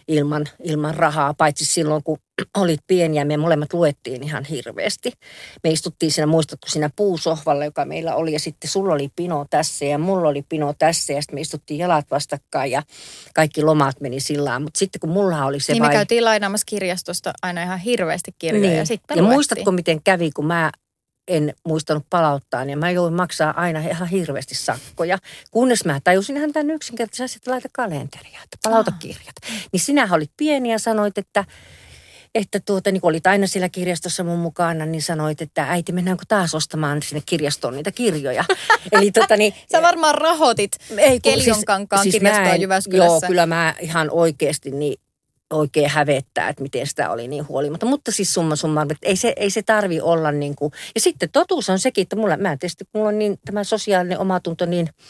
ilman rahaa, paitsi silloin, kun olit pieniä, me molemmat luettiin ihan hirveästi. Me istuttiin siinä, muistatko, siinä puusohvalla, joka meillä oli, ja sitten sulla oli pino tässä ja mulla oli pino tässä, ja sitten me istuttiin jalat vastakkain, ja kaikki lomat meni sillä. Mutta sitten kun mulla oli se niin me käytiin lainaamassa kirjastosta aina ihan hirveästi kirjoja, niin. Ja sitten ja muistatko, miten kävi, kun mä en muistanut palauttaa, niin mä jouduin maksaa aina ihan hirveästi sakkoja. Kunnes mä tajusin ihan tämän yksinkertaisesti, että laita kalenteria, että palauta kirjat. Niin sinähän olit pieni ja sanoit, että niin kun olit aina siellä kirjastossa mun mukana, niin sanoit, että äiti, mennäänkö taas ostamaan sinne kirjastoon niitä kirjoja. Eli Sä varmaan rahoitit Keljonkankaan kirjastoon Jyväskylässä. Joo, kyllä mä ihan oikeasti niin oikein hävettää, että miten sitä oli niin huolimatta. Mutta siis summa, että ei se tarvi olla niin kuin. Ja sitten totuus on sekin, että mulla on niin tämä sosiaalinen omatunto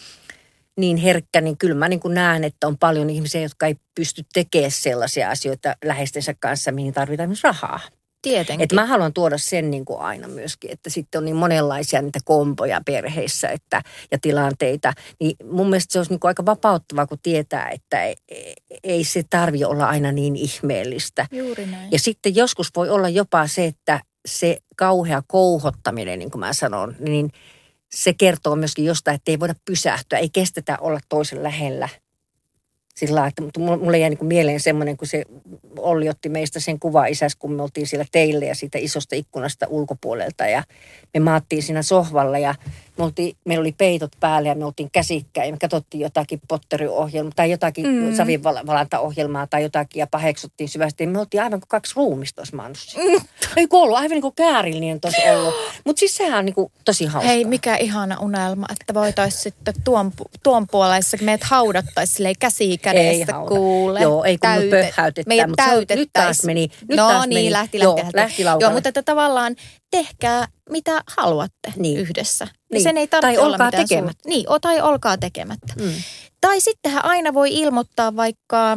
niin herkkä, niin kyllä mä niin kuin näen, että on paljon ihmisiä, jotka ei pysty tekemään sellaisia asioita läheistensä kanssa, mihin tarvitaan myös rahaa. Tietenkin. Että mä haluan tuoda sen niin kuin aina myöskin, että sitten on niin monenlaisia niitä komboja perheissä ja tilanteita. Niin mun mielestä se olisi niin kuin aika vapauttavaa, kun tietää, että ei se tarvitse olla aina niin ihmeellistä. Juuri näin. Ja sitten joskus voi olla jopa se, että se kauhea kouhottaminen, niin kuin mä sanon, niin se kertoo myöskin jostain, että ei voida pysähtyä, ei kestetä olla toisen lähellä. Sillä lailla, että mulle jäi niin mieleen semmoinen, kun se Olli otti meistä sen kuva isässä, kun me oltiin siellä teille ja siitä isosta ikkunasta ulkopuolelta. Ja me maattiin siinä sohvalla ja meillä oli peitot päällä ja me oltiin käsikkäin. Ja me katsottiin jotakin Potteri-ohjelmaa tai jotakin savinvalantaohjelmaa tai jotakin ja paheksuttiin syvästi. Ja me oltiin aivan kuin kaksi ruumista tuossa manussa. Ei ollut aivan niin kuin käärillinen tuossa ollut. Mutta siis sehän on niin kuin tosi hauskaa. Hei, mikä ihana unelma, että voitaisiin sitten tuon puolessa, kun meidät haudattaisiin silleen käsi kädessä kuule. Joo, ei kun me pöhäytetään. Meidät täytettäisiin. Nyt taas meni. Lähti laukalle. Joo, mutta että tavallaan tehkää mitä haluatte yhdessä. Niin. Sen ei tarvitse tai olla olkaa mitään tekemättä. Tai olkaa tekemättä. Tai sittenhän aina voi ilmoittaa vaikka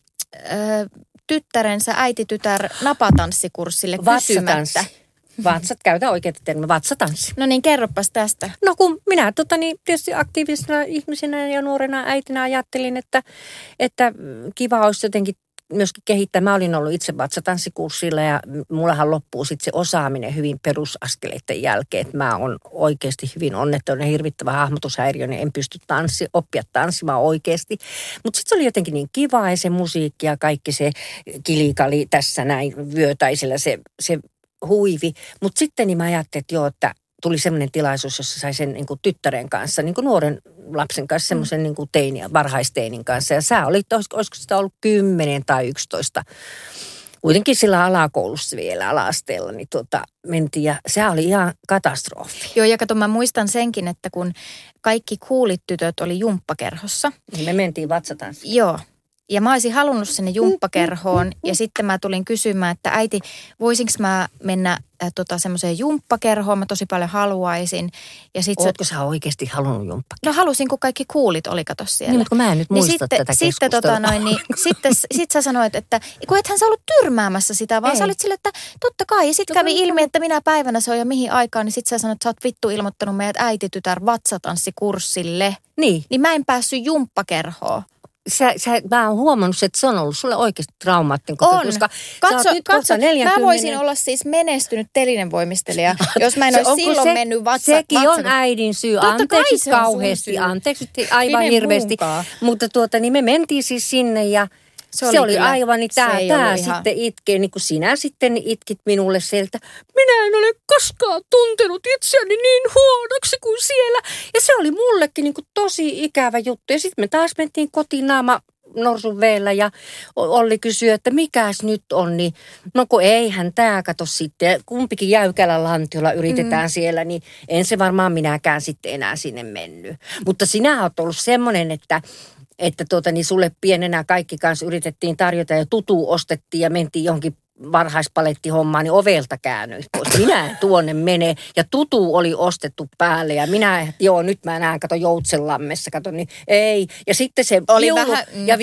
tyttärensä äititytär napatanssikurssille kysymättä. Vatsat, käytä oikeita termiä, vatsatanssi. No niin, kerropas tästä. No kun minä tietysti aktiivisena ihmisenä ja nuorena äitinä ajattelin, että kiva olisi jotenkin myöskin kehittää. Mä olin ollut itse vatsatanssikurssilla ja mullahan loppuu sitten se osaaminen hyvin perusaskeleiden jälkeen. Että mä oon oikeasti hyvin onnettoinen, hirvittävä hahmotushäiriö, niin en pysty oppia tanssimaan oikeasti. Mutta sitten se oli jotenkin niin kiva ja se musiikki ja kaikki se kilikali tässä näin vyötäisellä se huivi. Mutta sitten niin mä ajattelin, että joo, että tuli semmoinen tilaisuus, jossa sai sen niin kuin tyttären kanssa, niin kuin nuoren lapsen kanssa, semmoisen niin kuin varhaisteinin kanssa. Ja sä olit, olisiko sitä ollut 10 tai 11, kuitenkin sillä alakoulussa vielä, ala-asteella, niin mentiin ja se oli ihan katastrofi. Joo, ja kato, mä muistan senkin, että kun kaikki coolit tytöt oli jumppakerhossa. Niin me mentiin vatsatanssiin. Joo. Ja mä olisin halunnut sinne jumppakerhoon ja sitten mä tulin kysymään, että äiti, voisinko mä mennä semmoiseen jumppakerhoon, mä tosi paljon haluaisin. Ja ootko sä oikeasti halunnut jumppakerhoon? No halusin, kun kaikki kuulit oli kato siellä. Niin, mutta kun mä en nyt muista tätä keskustelua. Sitten sä sanoit, että kun ethän sä ollut tyrmäämässä sitä, vaan sä olit sille, että totta kai. Ja sitten kävi ilmi, että minä päivänä se on ja mihin aikaan, niin sitten sä sanoit, että sä oot vittu ilmoittanut meidät äititytär vatsatanssikurssille. Niin mä en päässyt jumppakerhoon. Mä oon huomannut, että se on ollut sulle oikeasti traumaattinen. Koska katso, mä voisin olla siis menestynyt telinenvoimistelija, jos mä en olisi silloin mennyt Sekin on äidin syy. Anteeksi kauheasti, anteeksi aivan hirveästi. Mutta niin me mentiin siis sinne ja se oli aivan, niin tää sitten itkee, niin kuin sinä sitten itkit minulle sieltä. Minä en ole koskaan tuntenut itseäni niin huonoksi kuin siellä. Ja se oli mullekin niin kuin tosi ikävä juttu. Ja sitten me taas mentiin kotiin naama norsun veellä ja Olli kysyi, että mikäs nyt on, niin no kun eihän tää kato sitten. Kumpikin jäykällä lantiolla yritetään siellä, niin en se varmaan minäkään sitten enää sinne mennyt. Mutta sinä oot ollut semmoinen, että niin sulle pienenä kaikki kanssa yritettiin tarjota ja tutu ostettiin ja mentiin johonkin varhaispalettihommaan, niin ovelta käännyin pois. Minä en tuonne mene ja tutu oli ostettu päälle ja minä, nyt mä näen, kato Joutsenlammessa, kato niin ei. Ja sitten se ja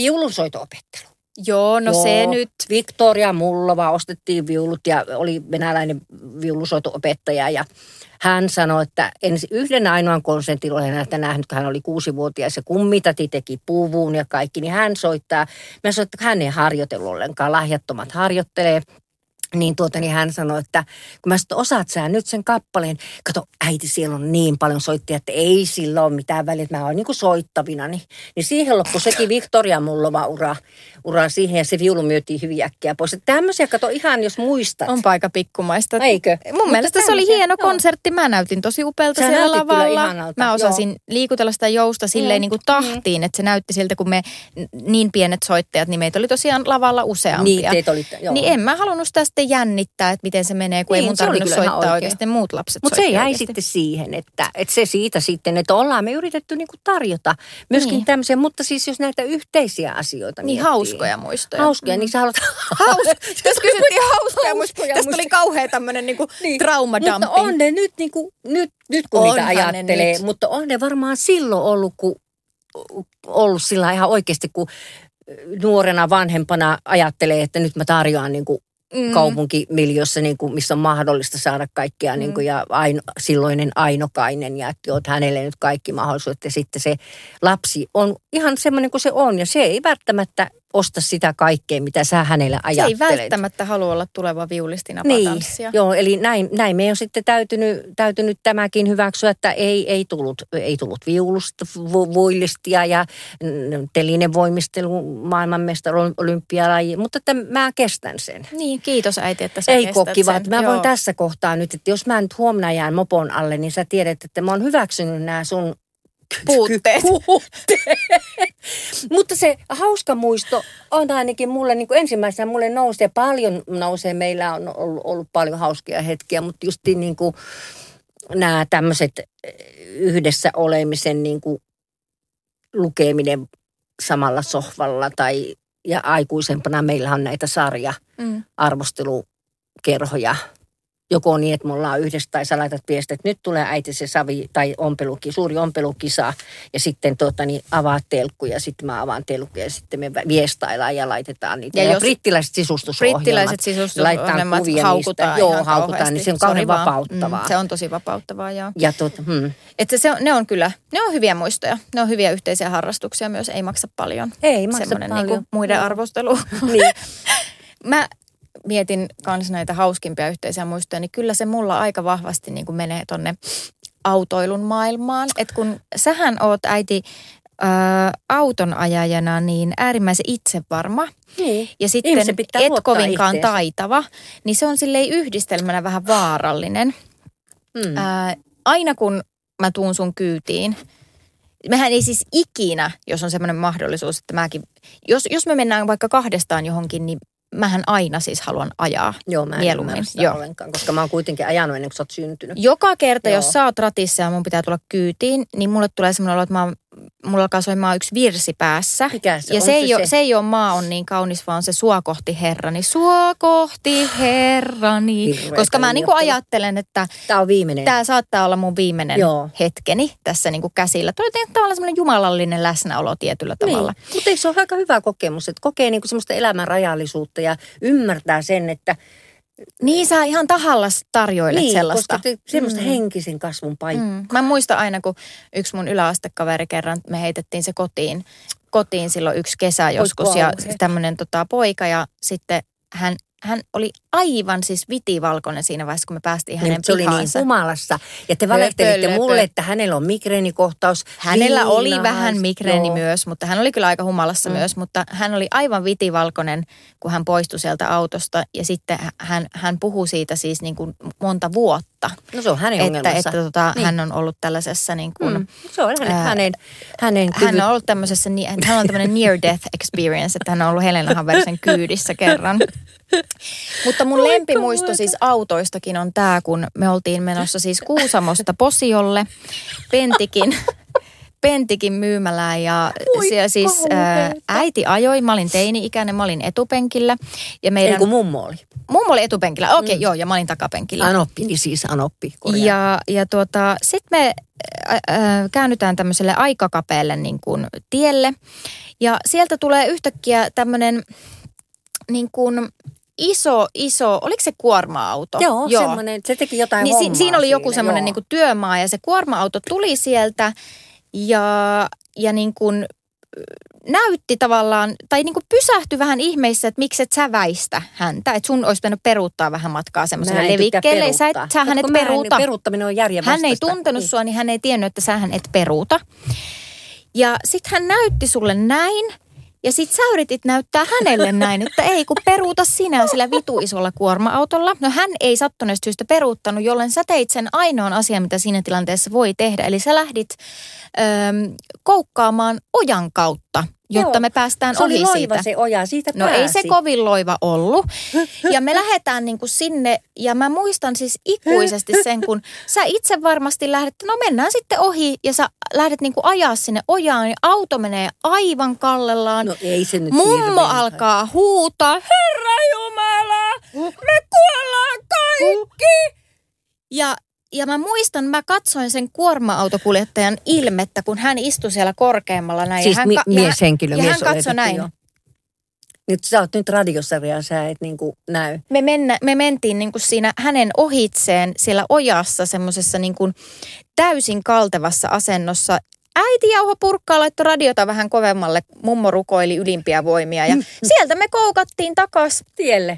viulunsoito-opettelu. Joo, se nyt. Victoria Mullova ostettiin viulut ja oli venäläinen viulusoito-opettaja ja hän sanoi, että yhden ainoan konsertin olen häntä nähnyt, kun hän oli 6-vuotias ja kummitati teki puvun ja kaikki, niin hän soittaa. Mä sanoin, että hän ei harjoitellut ollenkaan, lahjattomat harjoittelee. Niin hän sanoi, että kun mä sanoin, osaat sä nyt sen kappaleen, kato äiti, siellä on niin paljon soittajia, että ei sillä ole mitään väliä, että mä oon niin kuin soittavina. Niin siihen loppui sekin Victoria Mullova ura siihen ja se viulu myytiin hyvin äkkiä pois. Että tämmöisiä, kato ihan jos muistat. Onpa aika pikkumaista. Eikö? Mun mielestä se oli hieno konsertti. Mä näytin tosi upealta Sä siellä näytit kyllä lavalla. ihanalta, Mä osasin liikutella sitä jousta silleen niin kuin tahtiin, että se näytti siltä, kun me niin pienet soittajat, niin meitä oli tosiaan lavalla useampia. Niin, teitä olitte, joo. Niin en mä halunnut sitä sitten jännittää, että miten se menee, kun Niin, ei mun se oli tarvinnut kyllä ihan soittaa oikein. oikeasti muut lapset. Mutta se jäi oikeasti. sitten siihen, että se siitä sitten, että ollaan me yritetty niinku tarjota myöskin tämmöisiä, mutta siis jos näitä yhteisiä asioita Niin miettii. hauskoja muistoja. Hauskoja, niin sä haluat... Jos kysyttiin hauskoja muistoja, tästä tuli kauhea tämmöinen niinku traumadumping. Mutta on ne nyt, nyt kun Onhan niitä ne ajattelee, nyt. mutta on ne varmaan silloin ollut sillä ihan oikeasti, kun nuorena vanhempana ajattelee, että nyt mä tarjoan niinku kaupunkimiljössä, niinku, missä on mahdollista saada kaikkea niinku, ja silloinen ainokainen ja että oot hänelle nyt kaikki mahdollisuudet ja sitten se lapsi on ihan semmoinen kuin se on ja se ei välttämättä osta sitä kaikkea, mitä sä hänelle ajattelet. Se ei välttämättä halua olla tuleva viulisti napatanssija. Niin, joo, eli näin me on sitten täytynyt tämäkin hyväksyä, että ei tullut viulistia ja telinen voimistelu, maailmanmestari, olympialaji, mutta että mä kestän sen. Niin, kiitos äiti, että sä Ei kestät kiva, sen. että mä voin tässä kohtaa nyt, että jos mä nyt huomenna jään mopon alle, niin sä tiedät, että mä oon hyväksynyt nämä sun Puutteet. Mutta se hauska muisto on ainakin mulle, niin kuin ensimmäisenä mulle nousee, meillä on ollut paljon hauskia hetkiä, mutta just niin kuin nämä tämmöiset yhdessä olemisen niin kuin lukeminen samalla sohvalla ja aikuisempana meillä on näitä sarja-arvostelukerhoja. Joko niin, että me ollaan yhdessä tai sä laitat viestiä, että nyt tulee äiti se savi tai suuri ompelukisa ja sitten avaat telkkuja ja sitten mä avaan telkkuja ja sitten me viestaillaan ja laitetaan niitä. Ja brittiläiset sisustusohjelmat. Laitetaan kuvia haukutaan niistä. Ihan haukutaan, niin se on kauhean vapauttavaa. Se on tosi vapauttavaa, joo. Ja Että ne on hyviä muistoja. Ne on hyviä yhteisiä harrastuksia myös, ei maksa paljon. Ei maksa semmoinen paljon. Niin kuin muiden arvostelu. Niin. Mä mietin kans näitä hauskimpia yhteisiä muistoja, niin kyllä se mulla aika vahvasti niin kuin menee tonne autoilun maailmaan. Että kun sähän oot äiti autonajajana niin äärimmäisen itsevarma. Niin. Ja sitten et kovinkaan itseensä. taitava, niin se on silleen yhdistelmänä vähän vaarallinen. Aina kun mä tuun sun kyytiin, mehän ei siis ikinä, jos on semmoinen mahdollisuus, että jos me mennään vaikka kahdestaan johonkin, niin mähän aina siis haluan ajaa. Joo, mä en ymmärrä sitä ollenkaan, koska mä oon kuitenkin ajanut ennen kuin sä oot syntynyt. Joka kerta, jos sä oot ratissa ja mun pitää tulla kyytiin, niin mulle tulee semmoinen olo, että mulla alkaa soimaan yksi virsi päässä. Mikä se ja on? Se ei ole maa on niin kaunis, vaan se sua kohti herrani. Sua kohti herrani. Hirveetä koska mä niinku ajattelen, että tää on viimeinen. Tää saattaa olla mun viimeinen hetkeni tässä niinku käsillä. Toi on tavallaan semmoinen jumalallinen läsnäolo tietyllä tavalla. Niin. Mutta eikö se ole aika hyvä kokemus, että kokee niinku semmoista elämän rajallisuutta ja ymmärtää sen, että niin, sä ihan tahallas tarjoilet sellaista. Koska semmoista henkisen kasvun paikkaa. Mä muistan aina, kun yksi mun yläastekaveri kerran, me heitettiin se kotiin silloin yksi kesä joskus. Ja tämmönen poika ja sitten hän oli aivan siis vitivalkoinen siinä vaiheessa, kun me päästiin hänen pihaansa. Se oli niin humalassa. Ja te valehtelitte mulle, että hänellä on migreenikohtaus. Hänellä oli vähän migreeni myös, mutta hän oli kyllä aika humalassa myös. Mutta hän oli aivan vitivalkoinen, kun hän poistui sieltä autosta. Ja sitten hän puhui siitä siis niin kuin monta vuotta. No se on hänen ongelmansa. Että hän on ollut tällaisessa niin kuin... Se on hänen hän on ollut tämmöisessä, hän on tämmöinen near death experience, että hän on ollut Helena Haversen kyydissä kerran. Mutta mun lempimuisto siis autoistakin on tää, kun me oltiin menossa siis Kuusamosta Posiolle Pentikin myymälään ja siellä siis äiti ajoi, mä olin teini-ikäinen, mä olin etupenkillä. Ja ei kun mummo oli. Mummo oli etupenkillä, okei, joo, ja mä olin takapenkillä. Anoppi. Ja sitten me käännytään tämmöiselle aika kapealle niin kuin tielle ja sieltä tulee yhtäkkiä tämmöinen niin kuin iso, oliko se kuorma-auto? Joo. Semmoinen, se teki jotain niin hommaa siinä oli joku siinä, semmoinen niin kuin työmaa ja se kuorma-auto tuli sieltä ja niin kuin näytti tavallaan, tai niin kuin pysähtyi vähän ihmeissä, että miksi et sä väistä häntä. Että sun olisi pitänyt peruuttaa vähän matkaa semmoiselle levikkeelle. Sä hänet peruuta. Peruuttaminen on järjen vastaista. Hän ei tuntenut sua, niin hän ei tiennyt, että sä hän et peruuta. Ja sit hän näytti sulle näin. Ja sit sä yritit näyttää hänelle näin, että ei kun peruuta sinä sillä vituisolla kuorma-autolla. No hän ei sattuneesta syystä peruuttanut, jollen sä teit sen ainoan asian, mitä siinä tilanteessa voi tehdä. Eli sä lähdit koukkaamaan ojan kautta, jotta me päästään ohi siitä. Se oli loiva se oja, siitä No pääsi. ei se kovin loiva ollut. Ja me lähdetään niin kuin sinne, ja mä muistan siis ikuisesti sen, kun sä itse varmasti lähdet, no mennään sitten ohi, ja sä lähdet niin kuin ajaa sinne ojaan, niin auto menee aivan kallellaan. No ei se nyt Mummo alkaa huutaa, Herra Jumala, me kuollaan kaikki! Ja mä muistan, mä katsoin sen kuorma-autokuljettajan ilmettä, kun hän istui siellä korkeammalla näin. Siis mieshenkilö. Ja hän katsoi näin. Jo. Nyt sä oot nyt radiosarjaa, sä et niinku näy. Me mentiin niinku siinä hänen ohitseen siellä ojassa semmoisessa niinku täysin kaltevassa asennossa. Äiti jauho purkkaa, laittoi radiota vähän kovemmalle. Mummo rukoili ylimpiä voimia ja sieltä me koukattiin takas. Tielle.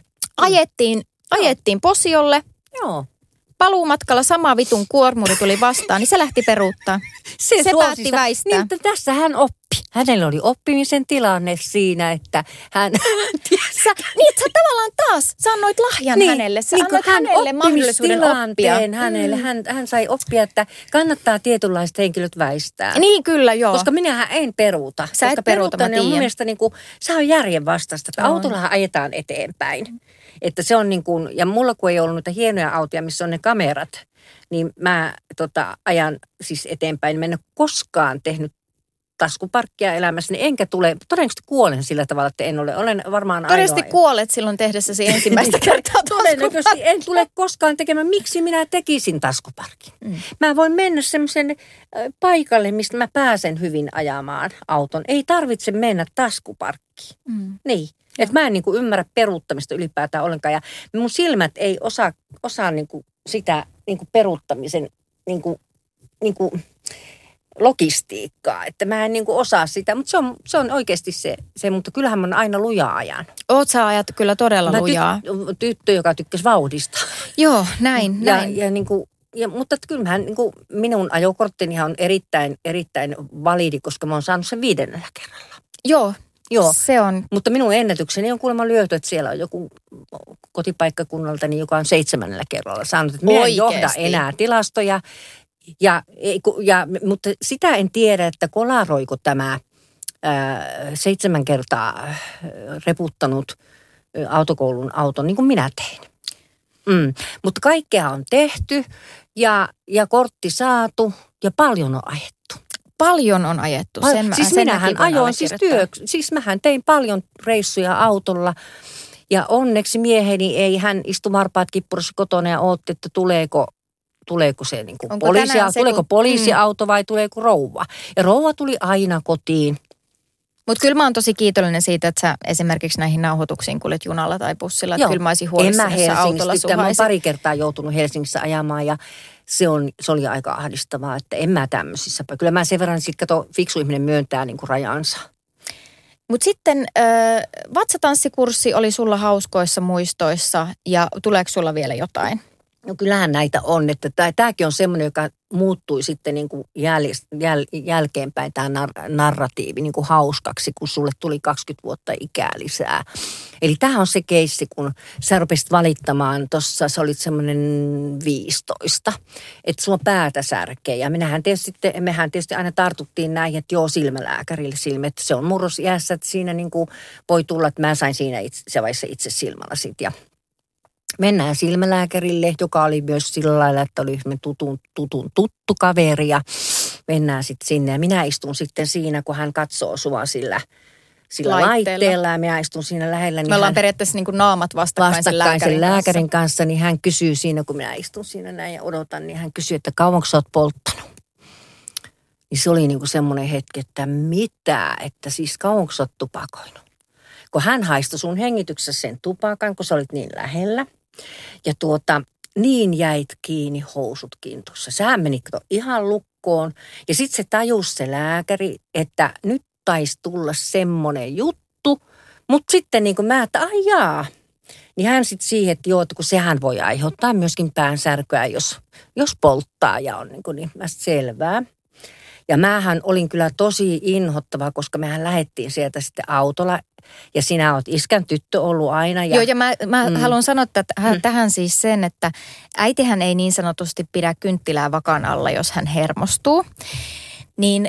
Ajettiin Posiolle. Joo. Paluumatkalla sama vitun kuormuri tuli vastaan, niin se lähti peruuttaa. Se päätti väistää. Niin, mutta tässä hän oppi. Hänellä oli oppimisen tilanne siinä, että hän... Sä tavallaan taas annoit lahjan hänelle. Sä annoit hänelle mahdollisuuden oppia. Hänelle. Hän sai oppia, että kannattaa tietynlaiset henkilöt väistää. Niin kyllä, joo. Koska minähän en peruuta. Sä et peruuta, mä tiedän. On mun mielestä niin kuin, se on järjen vastaista, että autollahan ajetaan eteenpäin. Että se on niin kuin, ja mulla kun ei ollut niitä hienoja autoja, missä on ne kamerat, niin mä ajan siis eteenpäin. Mä en ole koskaan tehnyt taskuparkkia elämässäni, enkä todennäköisesti kuolen sillä tavalla, että olen varmaan ainoa. Todennäköisesti kuolet silloin tehdessäsi ensimmäistä kertaa todennäköisesti en tule koskaan tekemään, miksi minä tekisin taskuparkin. Mä voin mennä semmoisen paikalle, mistä mä pääsen hyvin ajamaan auton. Ei tarvitse mennä taskuparkkiin. Niin. Että mä en niin kuin ymmärrä peruuttamista ylipäätään ollenkaan. Ja mun silmät ei osaa niin kuin sitä niin kuin peruuttamisen niin kuin logistiikkaa. Että mä en niin kuin osaa sitä, mutta se on oikeasti se, mutta kyllähän mä aina lujaa ajan. Oot sä ajat kyllä todella lujaa. Tyttö, joka tykkäsi vauhdista. Joo, näin. Ja niin kuin, mutta kyllähän niin kuin minun ajokorttinihan on erittäin validi, koska mä oon saanut sen 5. kerralla. Joo. Se on. Mutta minun ennätykseni on kuulemma lyöty, että siellä on joku kotipaikkakunnaltani, joka on 7. kerralla saanut, että minä en johda enää tilastoja. Mutta sitä en tiedä, että kolaroiko tämä 7 kertaa reputtanut autokoulun auton, niin kuin minä tein. Mutta kaikkea on tehty ja kortti saatu ja paljon on ajettu. Paljon on ajettu. Minähän ajoin siis mähän tein paljon reissuja autolla ja onneksi mieheni hän istui varpaat kippurassa kotona ja odotti, että tuleeko se niin kuin poliisiauto vai tuleeko rouva. Ja rouva tuli aina kotiin. Mutta kyllä mä oon tosi kiitollinen siitä, että sä esimerkiksi näihin nauhoituksiin kuljet junalla tai bussilla. Että kyllä mä olisin huolissani, jos autolla suhaisit. Mä oon pari kertaa joutunut Helsingissä ajamaan ja se oli aika ahdistavaa, että en mä tämmöisissä. Kyllä mä sen verran sitten fiksu ihminen myöntää niin kuin rajansa. Mutta sitten vatsatanssikurssi oli sulla hauskoissa muistoissa ja tuleeko sulla vielä jotain? No kyllähän näitä on, että tämäkin on semmoinen, joka muuttui sitten niin kuin jälkeenpäin tämä narratiivi niin kuin hauskaksi, kun sulle tuli 20 vuotta ikää lisää. Eli tämä on se keissi, kun sä rupesit valittamaan, tuossa sä olit semmoinen 15, että sulla päätä särkee. Ja mehän tietysti aina tartuttiin näihin, että joo, silmälääkärille että se on murrosiässä, että siinä niin kuin voi tulla, että mä sain siinä itse silmälasit ja mennään silmälääkärille, joka oli myös sillä lailla, että oli tuttu kaveri ja mennään sitten sinne. Ja minä istun sitten siinä, kun hän katsoo sua sillä laitteella ja minä istun siinä lähellä. Niin me ollaan periaatteessa niin kuin naamat vastakkain sen lääkärin kanssa. Niin hän kysyy siinä, kun minä istun siinä näin ja odotan, niin hän kysyy, että kauanko sä oot polttanut? Niin se oli niin kuin semmoinen hetki, että mitä, että siis kauanko sä oot tupakoinut? kun hän haistoi sun hengityksessä sen tupakan, kun sä olit niin lähellä. Ja niin jäit kiinni housutkin tuossa. Sä menit ihan lukkoon. Ja sitten se tajusi se lääkäri, että nyt taisi tulla semmoinen juttu. Mutta sitten niin kuin mä, että niin hän sitten siihen, että joo, kun sehän voi aiheuttaa myöskin päänsärkyä, jos polttaa ja on niin selvää. Ja mähän olin kyllä tosi inhottava, koska mehän lähdettiin sieltä sitten autolla. Ja sinä olet iskän tyttö ollut aina. Joo, ja mä haluan sanoa tähän siis sen, että äitihän ei niin sanotusti pidä kynttilää vakan alla, jos hän hermostuu. Niin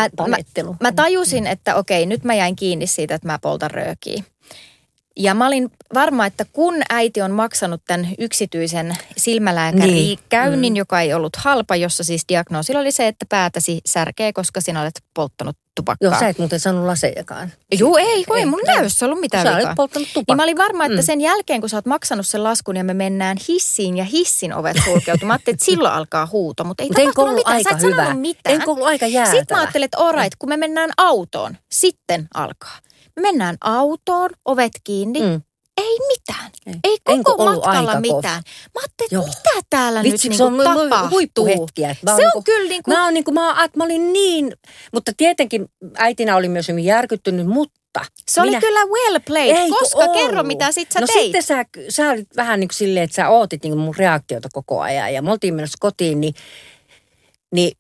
mä tajusin, että okei, nyt mä jäin kiinni siitä, että mä poltan röökiä. Ja mä olin varma, että kun äiti on maksanut tämän yksityisen silmälääkärikäynnin, joka ei ollut halpa, jossa siis diagnoosilla oli se, että päätäsi särkee, koska sinä olet polttanut tupakkaa. Joo, sä et muuten saanut lasejakaan. Joo, ei mun näyssä ollut mitään vikaa. Sä olet polttanut tupakkaa. Niin mä olin varma, että sen jälkeen, kun sä oot maksanut sen laskun ja me mennään hissiin ja hissin ovet sulkeutumaan, mä ajattelin, että silloin alkaa huuto, mutta ei tapahtunut mitään. Sä et sanonut mitään. Enkä ollut aika jäätävä. Sitten mä ajattelin, että all right, kun me mennään autoon, sitten alkaa. Me mennään autoon, ovet kiinni. Ei mitään. Ei koko matkalla mitään. Mä ajattelin, että mitä täällä nyt tapahtuu. Huippuhetkiä. Se on kyllä niin kuin... Mä olin niin, mutta tietenkin äitinä oli myös hyvin järkyttynyt, mutta... Se oli kyllä well played, koska kerro mitä sit sä teit. No sitten sä olit vähän niin kuin silleen, että sä ootit niin kuin mun reaktiota koko ajan ja me oltiin menossa kotiin, niin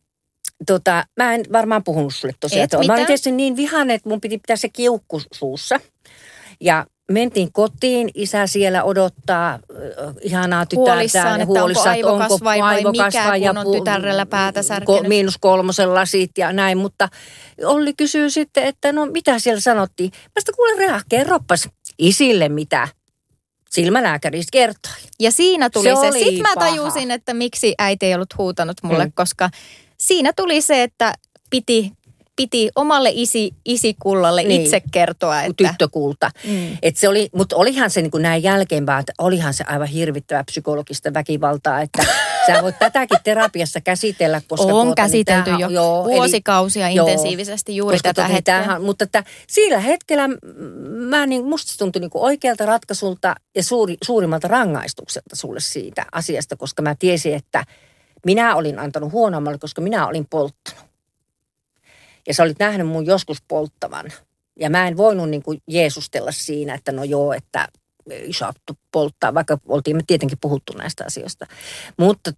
mä en varmaan puhunut sulle tosiaan. Mä olin tietysti niin vihainen, että mun piti pitää se kiukku suussa. Ja mentiin kotiin, isä siellä odottaa ihanaa tytärtään. Huolissaan, että onko aivokasvaa vai mikä, kun on tytärellä päätä särkenyt. -3 lasit ja näin, mutta Olli kysyy sitten, että no mitä siellä sanottiin. Mä sitä kuulen kerroppas isille mitä silmälääkäri kertoi. Ja siinä tuli se. Sitten mä tajusin, että miksi äiti ei ollut huutanut mulle, koska siinä tuli se, että piti omalle isikullalle itse kertoa. Että... Tyttökulta. Että se oli, mutta olihan se niin kuin näin jälkeenpäin, että olihan se aivan hirvittävää psykologista väkivaltaa, että sä voit tätäkin terapiassa käsitellä. Koska on käsitelty jo vuosikausia intensiivisesti juuri tätä hetkeä. Mutta sillä hetkellä musta se tuntui niin kuin oikealta ratkaisulta ja suurimmalta rangaistukselta sulle siitä asiasta, koska mä tiesin, että minä olin antanut huonommalle, koska minä olin polttanut. Ja sä olit nähnyt mun joskus polttavan. Ja mä en voinut niin kuin jeesustella siinä, että no joo, että isä polttaa, vaikka oltiin me tietenkin puhuttu näistä asioista. Mutta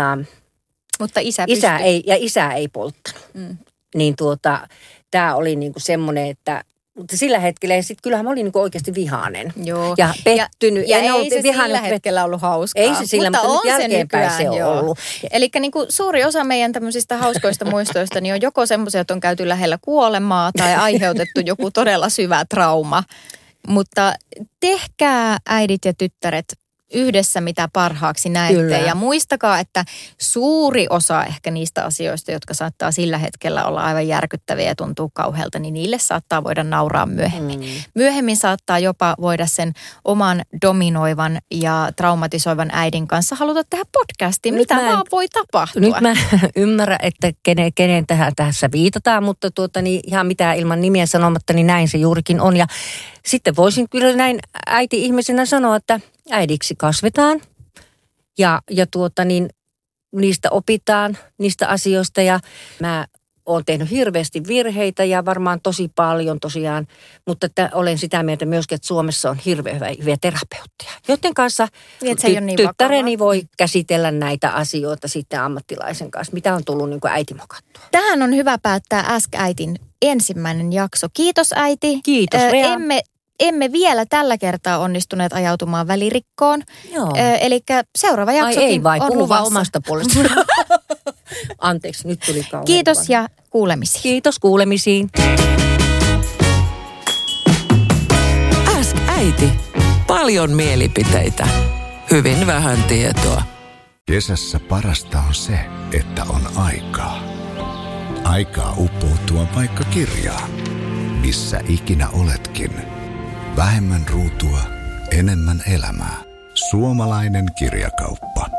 isä ei polttanut. Niin tää oli niin kuin semmoinen, että mutta sillä hetkellä, ja sitten kyllähän mä olin niin oikeasti vihainen. Joo. Ja pettynyt. Ja ei se sillä hetkellä ollut hauskaa. Ei se sillä, mutta nyt jälkeenpäin se on ollut. Eli niin kuin suuri osa meidän tämmöisistä hauskoista muistoista niin on joko semmoisia, että on käyty lähellä kuolemaa tai aiheutettu joku todella syvä trauma. Mutta tehkää äidit ja tyttäret yhdessä mitä parhaaksi näette. Kyllä. Ja muistakaa, että suuri osa ehkä niistä asioista, jotka saattaa sillä hetkellä olla aivan järkyttäviä ja tuntuu kauhealta, niin niille saattaa voida nauraa myöhemmin. Myöhemmin saattaa jopa voida sen oman dominoivan ja traumatisoivan äidin kanssa haluta tehdä podcastin, mitä vaan voi tapahtua. Nyt mä ymmärrän, että kenen tässä viitataan, mutta niin ihan mitään ilman nimiä sanomatta, niin näin se juurikin on. Ja sitten voisin kyllä näin äiti-ihmisenä sanoa, että äidiksi kasvetaan ja niistä opitaan, niistä asioista ja mä oon tehnyt hirveästi virheitä ja varmaan tosi paljon tosiaan, mutta olen sitä mieltä myöskin, että Suomessa on hirveän hyviä terapeutteja, joiden kanssa tyttäreni voi käsitellä näitä asioita sitten ammattilaisen kanssa, mitä on tullut niin kuin äiti mokattua. Tähän on hyvä päättää Ask-äitin ensimmäinen jakso. Kiitos äiti. Kiitos Rea. Emme vielä tällä kertaa onnistuneet ajautumaan välirikkoon. Eli seuraava jaksokin on luvassa. Omasta puolesta. Anteeksi, nyt tuli kauhean. Kiitos ja kuulemisiin. Kiitos, kuulemisiin. Ask äiti. Paljon mielipiteitä. Hyvin vähän tietoa. Kesässä parasta on se, että on aikaa. Aikaa uppoutua vaikka kirjaan. Missä ikinä oletkin. Vähemmän ruutua, enemmän elämää. Suomalainen kirjakauppa.